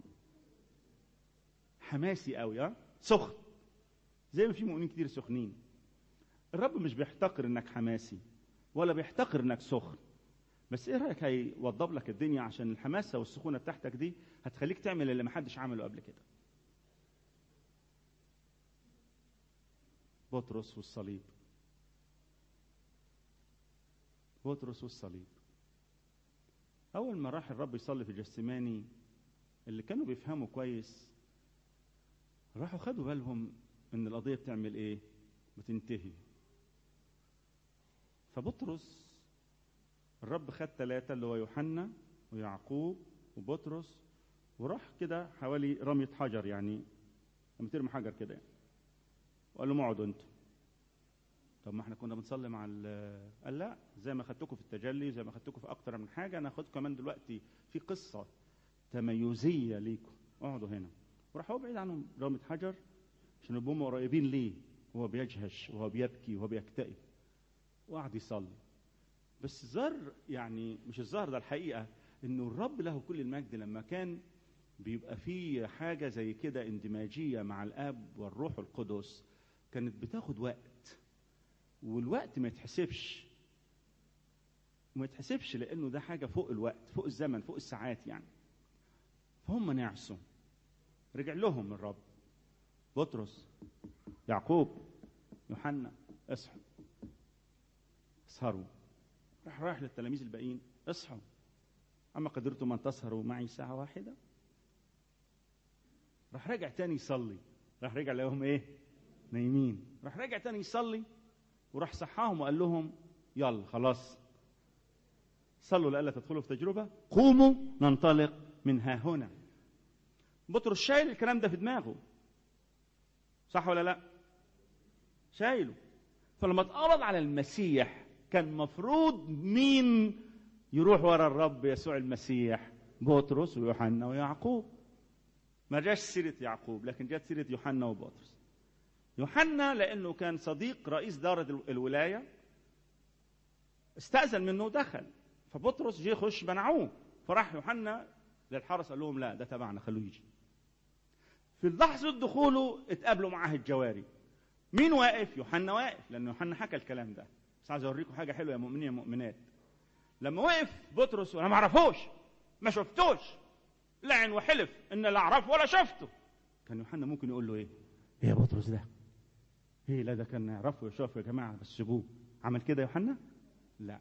حماسي قوي، ها؟ سخن، زي ما في مؤمنين كتير سخنين. الرب مش بيحتقر انك حماسي ولا بيحتقر انك سخن، بس ايه رايك هيوضب لك الدنيا عشان الحماسه والسخونه بتاعتك دي هتخليك تعمل اللي محدش عمله قبل كده. بطرس والصليب. بطرس والصليب. اول ما راح الرب يصلي في جثماني، اللي كانوا بيفهموا كويس راحوا خدوا بالهم ان القضيه بتعمل ايه؟ بتنتهي. فبطرس الرب خد 3 اللي هو يوحنا ويعقوب وبطرس، وراح كده حوالي رمية حجر، يعني لما ترمي حجر كده يعني، وقال لهم اقعدوا انتوا. طب ما احنا كنا بنصلي مع قال لا، زي ما خدتكم في التجلي، زي ما خدتكم في اكتر من حاجه، انا هاخدكم كمان دلوقتي في قصه تميزيه ليكم. اقعدوا هنا. وراح هو بعيد عنهم رمية حجر عشان يبقوا قريبين ليه، وهو بيجهش وهو بيبكي وهو بيكتئب، وقعد يصلي. بس الظاهر يعني مش الظاهر، ده الحقيقه انه الرب له كل المجد لما كان بيبقى فيه حاجه زي كده اندماجيه مع الاب والروح القدس كانت بتاخد وقت، والوقت ما يتحسبش، لانه ده حاجه فوق الوقت، فوق الزمن، فوق الساعات يعني. فهم نعسوا. رجع لهم الرب. بطرس، يعقوب، يوحنا، اصحوا، اسهروا. راح للتلاميذ الباقيين، اصحوا، اما قدرتم ان تسهروا معي ساعه واحده. راح رجع تاني يصلي. راح رجع لهم ايه؟ نايمين. راح رجع تاني يصلي، وراح صحاهم وقال لهم يلا خلاص صلوا لألا تدخلوا في تجربة، قوموا ننطلق من ها هنا. بطرس شايل الكلام ده في دماغه، صح ولا لا؟ شايله. فلما اتقبض على المسيح كان مفروض مين يروح ورا الرب يسوع المسيح؟ بطرس ويوحنا ويعقوب. ما جاش سيرة يعقوب، لكن جات سيرة يوحنا وبطرس. يوحنا لأنه كان صديق رئيس دار الولاية استأذن منه ودخل، فبطرس جه يخش منعوه، فراح يوحنا للحرس قال لهم لا ده تبعنا خلوه يجي. في لحظة دخوله اتقابلوا معاه الجواري. مين واقف؟ يوحنا واقف، لأن يوحنا حكى الكلام ده. بس عايز أوريكم حاجة حلوة يا مؤمنين يا مؤمنات. لما وقف بطرس وأنا ما أعرفوش ما شفتوش، لعن وحلف إن لا أعرفه ولا شفته، كان يوحنا ممكن يقول له إيه؟ إيه يا بطرس ده؟ إيه؟ لا ده كان يعرفه ويشوفه يا جماعة بس سيبوه. عمل كده يوحنا؟ لا.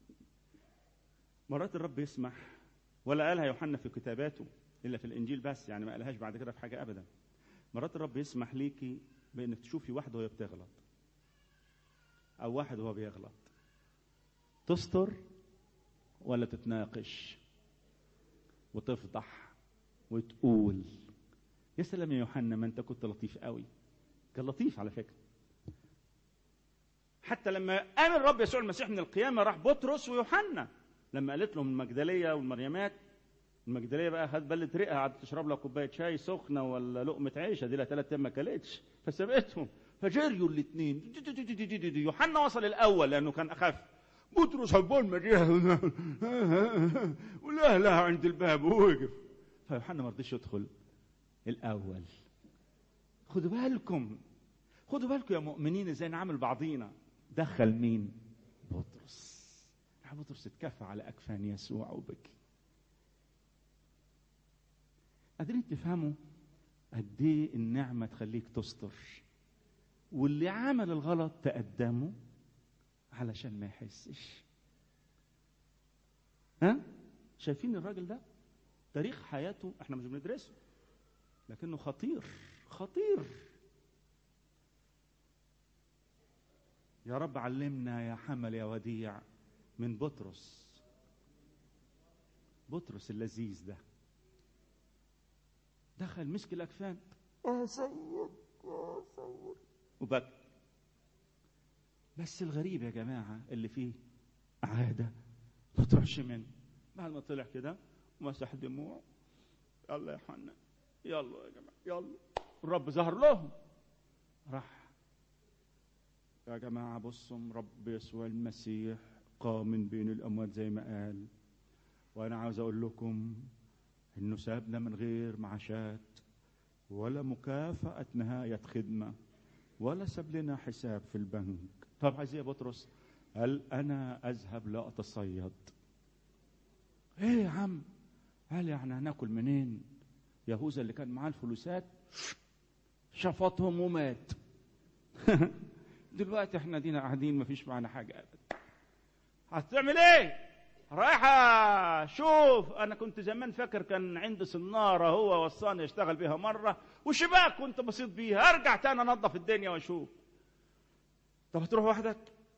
مرات الرب يسمح، ولا قالها يوحنا في كتاباته إلا في الإنجيل بس، يعني ما قالهاش بعد كده في حاجة أبدا. مرات الرب يسمح ليكي بأنك تشوفي واحد وهي بتغلط أو واحد وهو بيغلط، تستر ولا تتناقش وتفضح وتقول. يا سلام يا يوحنا، ما انت كنت لطيف قوي. كان لطيف على فكرة. حتى لما قام الرب يسوع المسيح من القيامة راح بطرس ويوحنا لما قالت لهم المجدلية والمريمات. المجدلية بقى خد بلة رئة، قعدت تشرب لها كوباية شاي سخنة ولا لقمة عيش، دي لها 3 أيام ما كلتش، فسبقتهم فجريوا الاثنين. يوحنا وصل الأول لأنه كان أخف. بطرس حبون مجيها ولا لها عند الباب ووقف، فيوحنا ما رضيش يدخل الأول. خدوا بالكم يا مؤمنين ازاي نعامل بعضينا. دخل مين؟ بطرس. بطرس اتكفى على أكفان يسوع وبكي. قادرين تفهموا قد ايه النعمة تخليك تستر، واللي عمل الغلط تقدمه علشان ما يحسش. شايفين الراجل ده تاريخ حياته احنا مش بندرسه، لكنه خطير. يا رب علمنا يا حمل يا وديع من بطرس اللذيذ ده. دخل مسك الأكفان وبكى. بس الغريب يا جماعة اللي فيه عادة ما تروحش منه. بعد ما طلع كده ومسح دموعه، يلا يا حنا، يلا يا جماعة، يلا. الرب ظهر لهم، راح يا جماعة بصوا، رب يسوع المسيح قام من بين الأموات زي ما قال، وأنا عاوز أقول لكم إنه سابنا من غير معاشات ولا مكافأة نهاية خدمة ولا ساب لنا حساب في البنك. طب عايز إيه يا بطرس؟ قال أنا أذهب لا أتصيد. إيه يا عم؟ قال يعني هناكل منين؟ يهوذا اللي كان معاه الفلوسات شفطهم ومات. دلوقتي احنا دينا قاعدين مفيش معنا حاجة أبدا. هتعمل ايه؟ رايحة شوف. انا كنت زمان فاكر كان عندي صنارة هو وصاني اشتغل بيها مرة وشباك كنت بسيط بيها، ارجع تاني انظف الدنيا واشوف. طب هتروح وحدك؟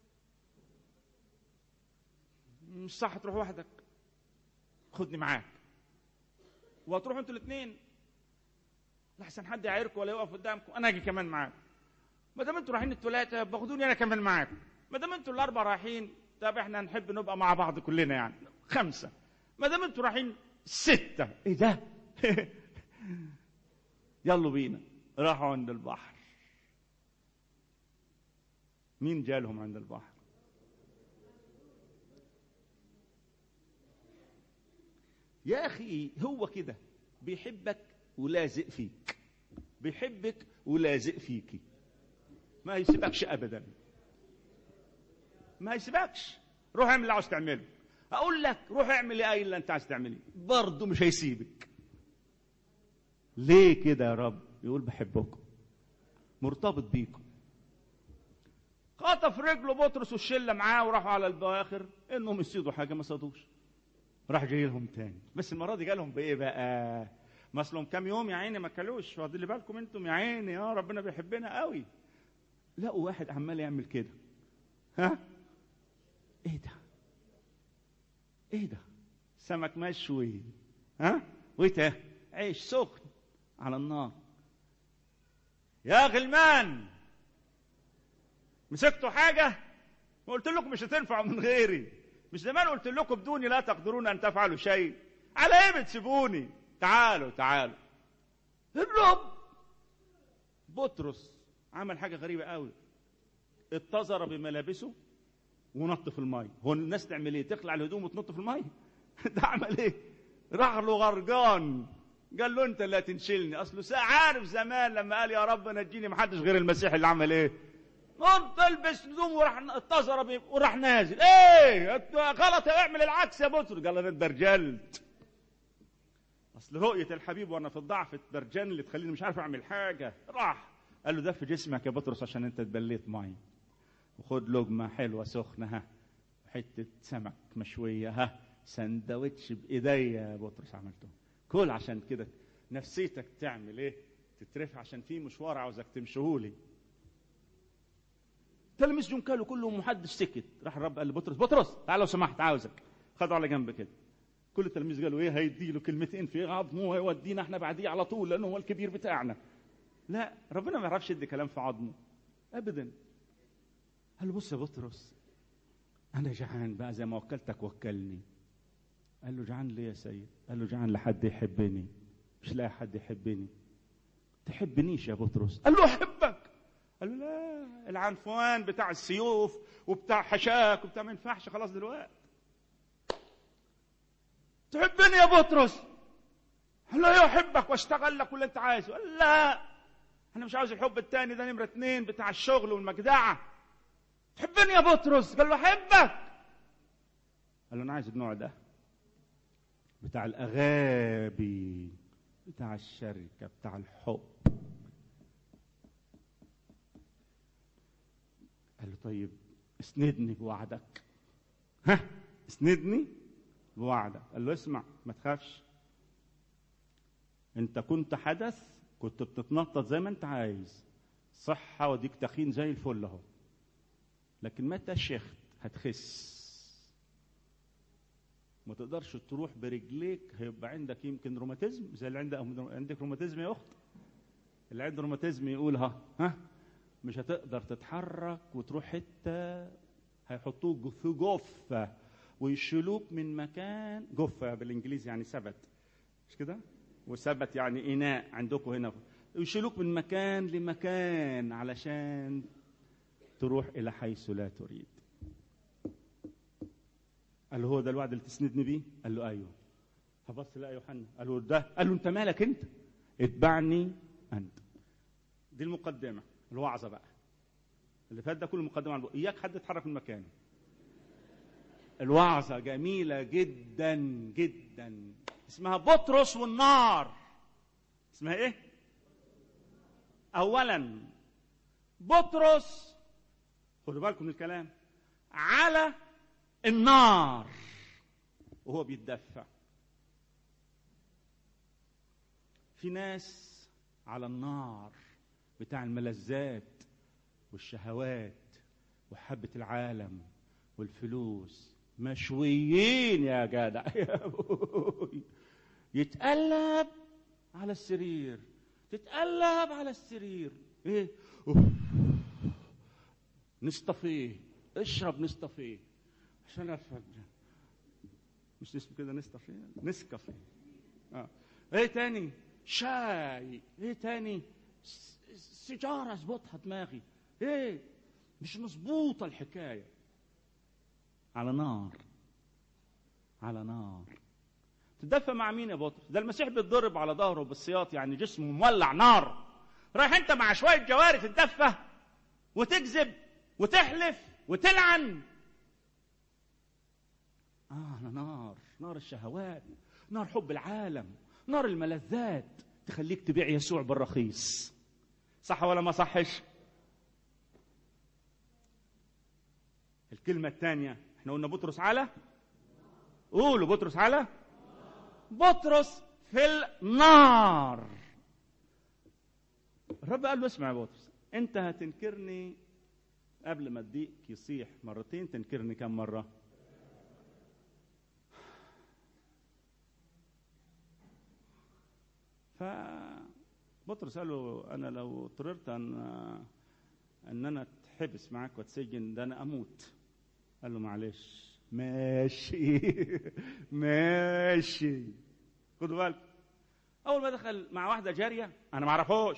مش صح تروح وحدك، خدني معاك. وهتروحوا انتوا الاثنين لحسن حد يعيركم ولا يقف قدامكم، انا اجي كمان معاك. ما دام انتوا رايحين الثلاثة باخدوني انا كمان معاكم. ما دام انتوا الاربعة رايحين، طب احنا نحب نبقى مع بعض كلنا يعني 5. ما دام انتوا رايحين 6. ايه ده؟ يلا بينا. راحوا عند البحر. مين جالهم عند البحر؟ يا اخي هو كده بيحبك ولازق فيك، بيحبك ولازق فيكي، ما يسيبكش ابدا، ما يسيبكش. روح اعمل اللي عاوز تعمله. اقول لك روح اعمل ايه اللي انت عايز تعمله، برضه مش هيسيبك. ليه كده يا رب؟ يقول بحبكم، مرتبط بيكم. خطف رجله بطرس والشله معاه وراحوا على البواخر انهم يصيدوا حاجه، ما صادوش. راح جاي لهم تاني، بس المره دي جالهم بايه بقى؟ ما اصلهم كام يوم يا عيني ما كلوش، واخدين لي بالكم انتم يا عيني، يا ربنا بيحبنا قوي. لقوا واحد عمال يعمل كده. ايه ده؟ ايه ده؟ سمك مشوي، وايه عيش سخن على النار. يا غلمان مسكتوا حاجه؟ ما قلت لكم مش هتنفعوا من غيري؟ مش زمان قلت لكم بدوني لا تقدرون ان تفعلوا شيء؟ على ايه بتسيبوني؟ تعالوا تعالوا. الرب بطرس عمل حاجه غريبه قوي، اتزر بملابسه ونط في الماء. هو الناس تعمل ايه؟ تخلع الهدوم وتنط في الماء؟ ده عمل ايه؟ راح له غرقان، قال له انت اللي هتنشلني. اصله عارف زمان لما قال يا رب نجيني محدش غير المسيح اللي عمل ايه؟ نط البس هدوم وراح اتزر وراح نازل. ايه غلط، اعمل العكس يا بطرس. قال انا اتبرجلت. اصل رؤيه الحبيب وانا في الضعف اتبرجل اللي تخليني مش عارف اعمل حاجه. راح قال له ده في جسمك يا بطرس عشان انت اتبليت مي، وخد لقمه حلوه سخنه، حته سمك مشويه، سندوتش بايديا يا بطرس عملته، كل عشان كده نفسيتك تعمل ايه؟ تترفع، عشان في مشوار عاوزك تمشيهولي. تلاميذ جم كانوا كلهم محدش سكت. راح الرب قال لبطرس بطرس تعال لو سمحت عاوزك. خدوا على جنب كده. كل التلاميذ قالوا ايه، هيدي له كلمتين في عظمه ويودينا احنا بعديه على طول لانه هو الكبير بتاعنا. لا، ربنا ما يعرفش يدي كلام في عظمه ابدا. قال له بص يا بطرس، انا جعان بقى زي ما وكلتك وكلني. قال له جعان ليه يا سيد؟ قال له جعان لحد يحبني، مش لاقي حد يحبني. تحبنيش يا بطرس؟ قال له احبك. قال له لا، العنفوان بتاع السيوف وبتاع حشاك وبتاع ما ينفعش خلاص دلوقتي. تحبني يا بطرس؟ قال له ايوه احبك واشتغل لك واللي انت عايزه. قال لا، انا مش عاوز الحب التاني ده، نمرة 2 بتاع الشغل والمجدعة. تحبني يا بطرس؟ قال له احبك. قال له انا عايز النوع ده بتاع الاغابي، بتاع الشركة، بتاع الحب. قال له طيب اسندني بوعدك. ها، اسندني بوعدك. قال له اسمع، ما تخافش، انت كنت حدث، كنت بتتنطط زي ما انت عايز، صحة وديك تخين زي الفل اهو، لكن متى شيخت هتخس، ما تقدرش تروح برجليك، هيبقى عندك يمكن روماتيزم زي اللي عندك روماتيزم يا اخت. اللي عنده روماتيزم يقول ها مش هتقدر تتحرك وتروح حته، هيحطوك في جفه ويشيلوك من مكان. جفه بالانجليزي يعني سبت، مش كده؟ وسبت يعني اناء عندكم هنا، يشيلوك من مكان لمكان علشان تروح الى حيث لا تريد. قال له هو ده الوعد اللي تسندني بيه؟ قال له ايوه. فبص لقى يوحنا قال له ده، قال له انت مالك انت، اتبعني انت. دي المقدمه، الوعظه بقى اللي فات ده كله مقدمه عن اياك حد يتحرك من مكانه. الوعظه جميله جدا جدا، اسمها بطرس والنار. اسمها ايه؟ اولا بطرس، خدوا بالكم من الكلام، على النار وهو بيتدفى. في ناس على النار بتاع الملذات والشهوات وحبة العالم والفلوس، مشويين يا جدع يا ابوي. يتقلب على السرير، تتقلب على السرير، ايه نسطفيه، اشرب نسطفيه عشان افهم. مش اسمه كده نسطفيه؟ نسكافيه. ايه تاني؟ شاي. ايه تاني؟ سيجاره اظبطها دماغي. ايه مش مظبوطه الحكايه. على نار، على نار. تدفى مع مين يا بطرس؟ ده المسيح بيتضرب على ظهره بالسياط، يعني جسمه مولع نار. رايح انت مع شويه جواري تتدفى وتكذب وتحلف وتلعن. نار، نار الشهوات، نار حب العالم، نار الملذات، تخليك تبيع يسوع بالرخيص. صح ولا ما صحش؟ الكلمة الثانية، احنا قلنا بطرس على، قولوا بطرس على، بطرس في النار. الرب قال له اسمع يا بطرس، انت هتنكرني قبل ما الضيق يصيح مرتين، تنكرني كم مرة؟ فبطرس قال له انا لو اضطررت ان انا اتحبس معاك واتسجن، ده انا اموت. قال له معلش، ماشي ماشي. خدوا بالكم، اول ما دخل مع واحده جاريه انا ما اعرفوش،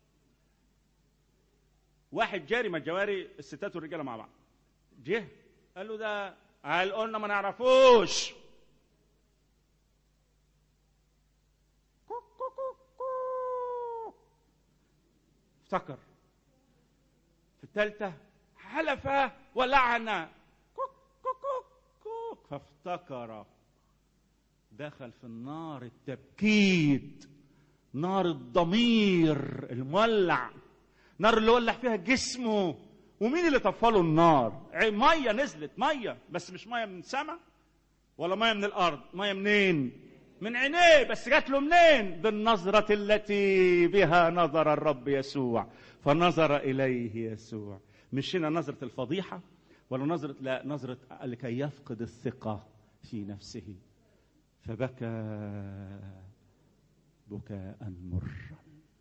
واحد جاري ما الجواري الستات والرجاله مع بعض، جه قال له ده، قال قلنا ما نعرفوش. افتكر. في الثالثه حلف ولعن، فافتكر. دخل في النار التبكيت، نار الضمير المولع، نار اللي ولع فيها جسمه. ومين اللي طفله النار؟ ميه نزلت، ميه، بس مش ميه من السماء ولا ميه من الارض. ميه منين؟ من عينيه. بس جات له منين؟ بالنظرة التي بها نظر الرب يسوع، فنظر إليه يسوع. مش هنا نظرة الفضيحة ولا نظرة، لا، نظرة لكي يفقد الثقة في نفسه فبكى بكاء مرا.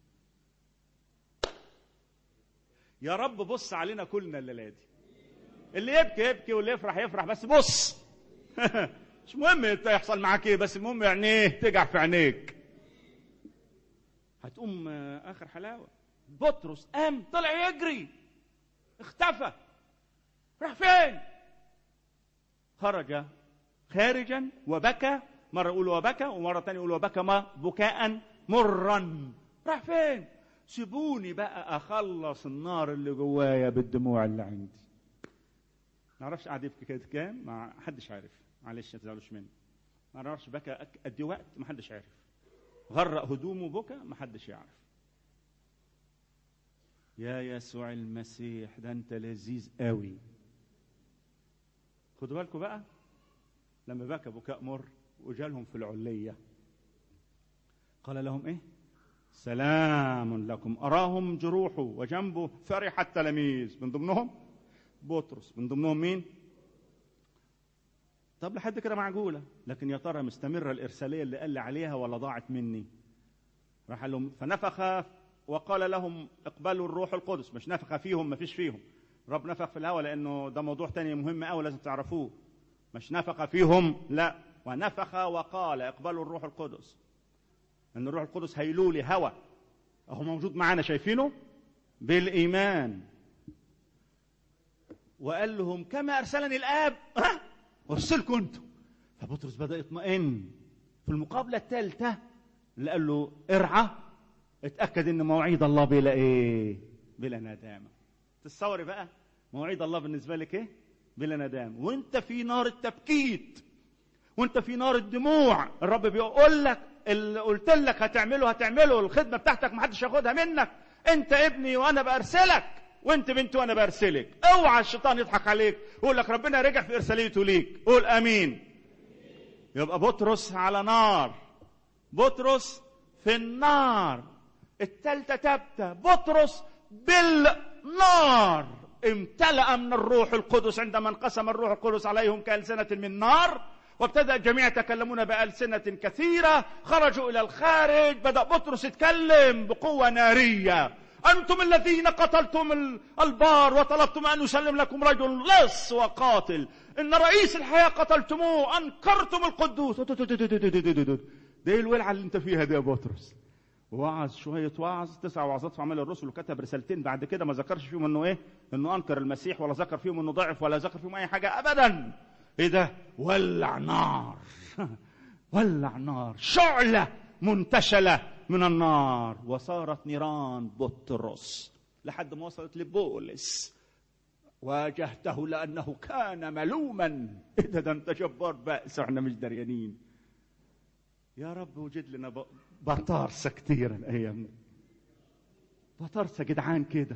يا رب بص علينا كلنا الليلة دي، اللي يبكي يبكي واللي يفرح يفرح، بس بص. مش مهم انت يحصل معاك ايه، بس المهم عينيه تجع في عينيك. هتقوم اخر حلاوه. بطرس قام طلع يجري، اختفى، راح فين؟ خرج خارجا وبكى، مره يقول وبكى ومره ثانيه يقول وبكى ما بكاء مرا. راح فين؟ سيبوني بقى اخلص النار اللي جوايا بالدموع اللي عندي. ما اعرفش قعد يبكي كده كام، ما حدش عارف، معلش ما تزعلوش مني. ما اعرفش بكى قد وقت، ما حدش عارف. غرق هدومه بكى، ما حدش يعرف. يا يسوع المسيح ده انت لذيذ قوي. خدوا بالكم بقى لما بكى بكاء مر وجالهم في العليه قال لهم ايه؟ سلام لكم. اراهم جروحه وجنبه فرح التلاميذ، من ضمنهم بطرس، من ضمنهم مين؟ طب لحد كده معقوله، لكن يا ترى مستمره الارساليه اللي قال لي عليها ولا ضاعت مني؟ راح قال لهم فنفخ وقال لهم اقبلوا الروح القدس. مش نفخ فيهم، ما فيش فيهم، رب نفخ في الهواء، لانه ده موضوع تاني مهم قوي لازم تعرفوه. مش نفخ فيهم، لا، ونفخ وقال اقبلوا الروح القدس. ان الروح القدس هيلولي هواء اهو موجود معانا، شايفينه بالايمان. وقال لهم كما ارسلني الاب ارسلكم انتم. فبطرس بدا يطمئن. في المقابله الثالثه اللي قال له ارعى، اتاكد ان مواعيد الله بلا ايه؟ بلا ندامه. تصوري بقى مواعيد الله بالنسبه لك ايه؟ بلا ندامه. وانت في نار التبكيت، وانت في نار الدموع، الرب بيقول لك اللي قلت لك هتعمله، الخدمه بتاعتك ما حدش ياخدها منك. انت ابني وانا بارسلك، وانت بنتي وانا بارسلك. اوعى الشيطان يضحك عليك ويقول لك ربنا رجع في ارساليته ليك. قول امين. يبقى بطرس على نار، بطرس في النار. الثالثه تبته بطرس بالنار، امتلأ من الروح القدس عندما انقسم الروح القدس عليهم كألسنة من نار، وابتدأ الجميع يتكلمون بألسنة كثيرة. خرجوا إلى الخارج، بدأ بطرس يتكلم بقوة نارية. أنتم الذين قتلتم البار وطلبتم أن يسلم لكم رجل لص وقاتل، إن رئيس الحياة قتلتموه، أنكرتم القدوس. ده الولعة اللي انت فيها دي يا بطرس. وعظ شوية وعظ، 9 وعظات في أعمال الرسل، وكتب رسالتين بعد كده ما ذكرش فيهم انه ايه؟ انه انكر المسيح، ولا ذكر فيهم انه ضعف، ولا ذكر فيهم اي حاجة ابدا. ايه ده؟ ولع نار. ولع نار، شعلة منتشلة من النار، وصارت نيران بطرس لحد ما وصلت لبولس. واجهته لأنه كان ملوما. ايه ده انت جبار بأس واحنا مش دريانين. يا رب وجد لنا بطارسة كتير الايام، بطارسة جدعان كده.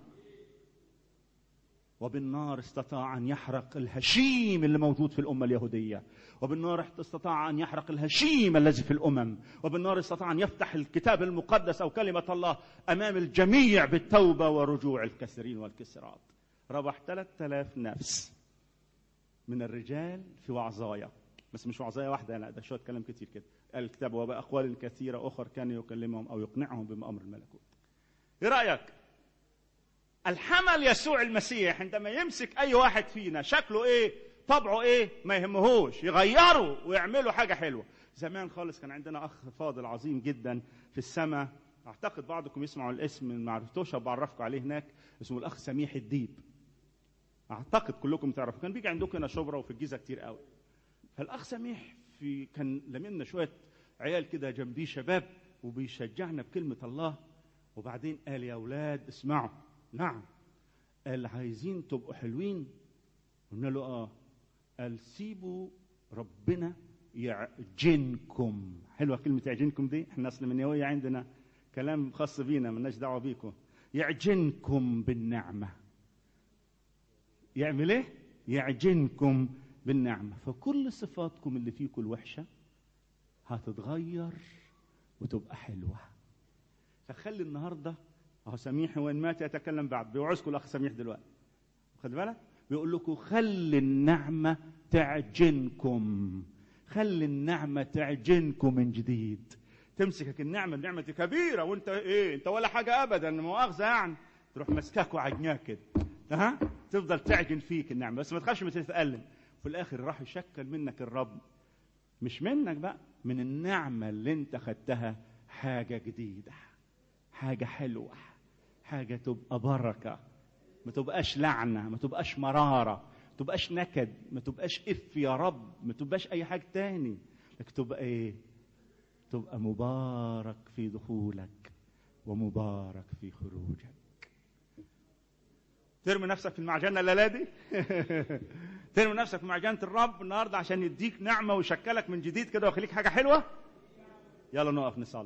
وبالنار استطاع أن يحرق الهشيم اللي موجود في الأمة اليهودية، وبالنار استطاع أن يحرق الهشيم الذي في الأمم، وبالنار استطاع أن يفتح الكتاب المقدس أو كلمة الله أمام الجميع بالتوبة ورجوع الكثيرين والكسرات. ربح 3000 نفس من الرجال في وعظايا، بس مش وعظايا واحدة، لا ده شوية كلام كتير كده. الكتاب وبأقوال كثيرة أخر كان يكلمهم أو يقنعهم بأمر الملكوت. إيه رأيك؟ الحمل يسوع المسيح عندما يمسك أي واحد فينا، شكله إيه؟ طبعه إيه؟ ما يهمهوش، يغيره ويعمله حاجة حلوة. زمان خالص كان عندنا أخ فاضل عظيم جدا في السماء، أعتقد بعضكم يسمعوا الاسم، ما عرفتوش بعرفكم عليه هناك، اسمه الأخ سميح الديب. أعتقد كلكم تعرفوا، كان بيجي عندكم هنا شبرا وفي الجيزة كتير قوي. فالأخ سميح كان لمنا شوية عيال كده جنبيه شباب، وبيشجعنا بكلمة الله. وبعدين قال يا أولاد اسمعوا. نعم. قال عايزين تبقوا حلوين؟ قلنا له قال سيبوا ربنا يعجنكم. حلوة كلمة يعجنكم دي، احنا اصل من يوية عندنا كلام خاص بينا، ملناش دعوة بيكم. يعجنكم بالنعمة. يعمل ايه؟ يعجنكم بالنعمة. فكل صفاتكم اللي فيكم الوحشة هتتغير وتبقى حلوة. فخلي النهاردة اهو سميح وين مات يتكلم بعد، بيوعظكم الاخ سميح دلوقتي، خد بالك. بيقول لكم خلي النعمة تعجنكم، خلي النعمة تعجنكم من جديد. تمسكك النعمة دي كبيرة وانت ايه، انت ولا حاجة ابدا، مؤاخذة يعني، تروح مسكاك وعجناك كده، ها، تفضل تعجن فيك النعمة، بس ما تخافش من تتألم. في الاخر راح يشكل منك الرب، مش منك بقى، من النعمة اللي انت خدتها حاجة جديدة، حاجة حلوة، حاجة تبقى بركة، ما تبقاش لعنة، ما تبقاش مرارة، ما تبقاش نكد، ما تبقاش اف يا رب، ما تبقاش اي حاجة تاني، لكن تبقى ايه؟ تبقى مبارك في دخولك ومبارك في خروجك. ترمي نفسك في المعجنة الليلة دي ترمي نفسك في معجنة الرب النهاردة عشان يديك نعمة ويشكلك من جديد كده ويخليك حاجة حلوة. يلا نقف نصلي.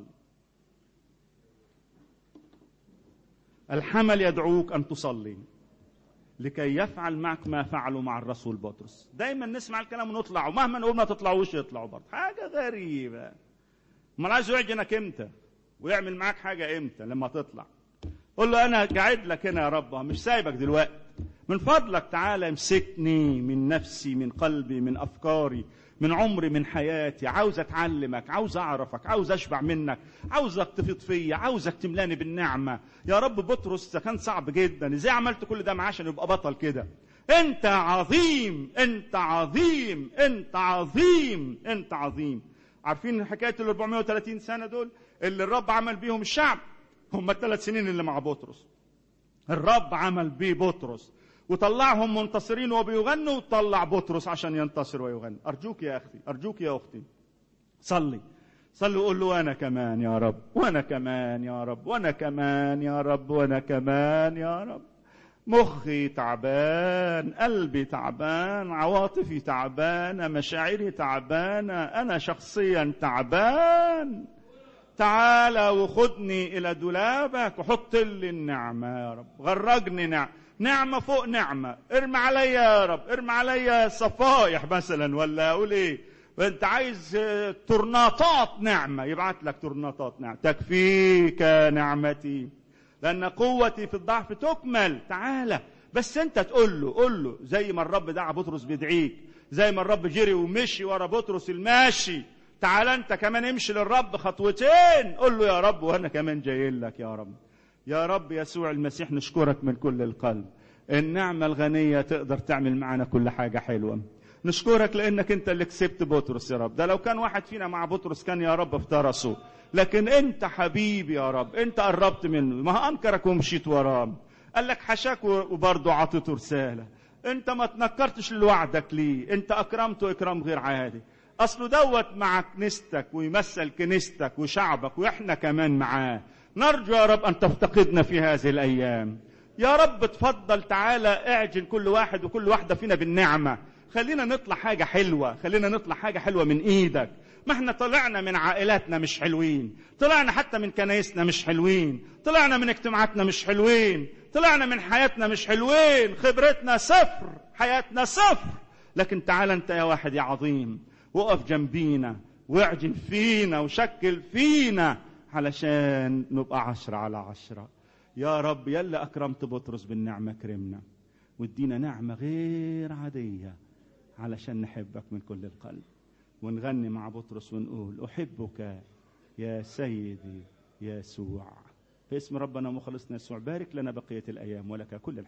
الحمل يدعوك أن تصلي لكي يفعل معك ما فعلوا مع الرسول بطرس. دايما نسمع الكلام ونطلع، ومهما نقول ما تطلعوش يطلعوا برضه. حاجة غريبة. ما عايز يعجنك امتى ويعمل معاك حاجة امتى؟ لما تطلع قول له أنا قاعد لك هنا يا رب، مش سايبك دلوقتي، من فضلك تعالى امسكني من نفسي، من قلبي، من أفكاري، من عمري، من حياتي. عاوز أتعلمك، عاوز أعرفك، عاوز أشبع منك، عاوزك تفيض فيا، عاوزك تملاني بالنعمة. يا رب بطرس ده كان صعب جدا، إزاي عملت كل ده معاه عشان يبقى بطل كده؟ أنت عظيم، أنت عظيم، أنت عظيم، أنت عظيم. عارفين حكاية ال 430 سنة دول اللي الرب عمل بيهم الشعب؟ هم ال3 سنين اللي مع بطرس. الرب عمل بيه بطرس وطلعهم منتصرين وبيغنوا، وطلع بطرس عشان ينتصر ويغني. أرجوك يا أختي، أرجوك يا أختي، صلي صلي وقول له وأنا كمان يا رب، وأنا كمان يا رب، وأنا كمان يا رب، وأنا كمان يا رب. مخي تعبان، قلبي تعبان، عواطفي تعبانة، مشاعري تعبانة، أنا شخصيا تعبان. تعالى وخدني إلى دولابك وحط لي النعمة يا رب، غرقني نعمة فوق نعمة. ارمي عليا يا رب، ارمي عليا صفايح مثلا، ولا أقول إيه، وانت عايز ترناطات نعمة، يبعت لك ترناطات نعمة. تكفيك نعمتي لأن قوتي في الضعف تكمل. تعالى بس انت تقول له، قول له زي ما الرب دعا بطرس بيدعيك، زي ما الرب جري ومشي ورا بطرس الماشي، تعالى انت كمان امشي للرب خطوتين، قول له يا رب وانا كمان جاي لك يا رب. يا رب يسوع المسيح نشكرك من كل القلب، النعمة الغنية تقدر تعمل معنا كل حاجة حلوة. نشكرك لانك انت اللي كسبت بطرس يا رب. ده لو كان واحد فينا مع بطرس كان يا رب افترسه، لكن انت حبيبي يا رب، انت قربت منه، ما انكرك ومشيت وراه، قال لك حشاك وبرضه عطيته رسالة. انت ما تنكرتش لوعدك ليه، انت اكرمته اكرام غير عادي. اصله دوت مع كنيستك ويمثل كنيستك وشعبك، واحنا كمان معاه. نرجو يا رب ان تفتقدنا في هذه الايام يا رب. تفضل تعالى اعجن كل واحد وكل واحدة فينا بالنعمة، خلينا نطلع حاجة حلوة، خلينا نطلع حاجة حلوة من ايدك. ما احنا طلعنا من عائلاتنا مش حلوين، طلعنا حتى من كنايسنا مش حلوين، طلعنا من اجتماعاتنا مش حلوين، طلعنا من حياتنا مش حلوين، خبرتنا صفر، حياتنا صفر. لكن تعالى انت يا واحد يا عظيم، وقف جنبينا واعجن فينا وشكل فينا علشان نبقى 10/10. يا رب يلا أكرمت بطرس بالنعمة، كرمنا وادينا نعمة غير عادية علشان نحبك من كل القلب، ونغني مع بطرس ونقول أحبك يا سيدي يسوع. في اسم ربنا مخلصنا يسوع، بارك لنا بقية الأيام ولك كل الحمد.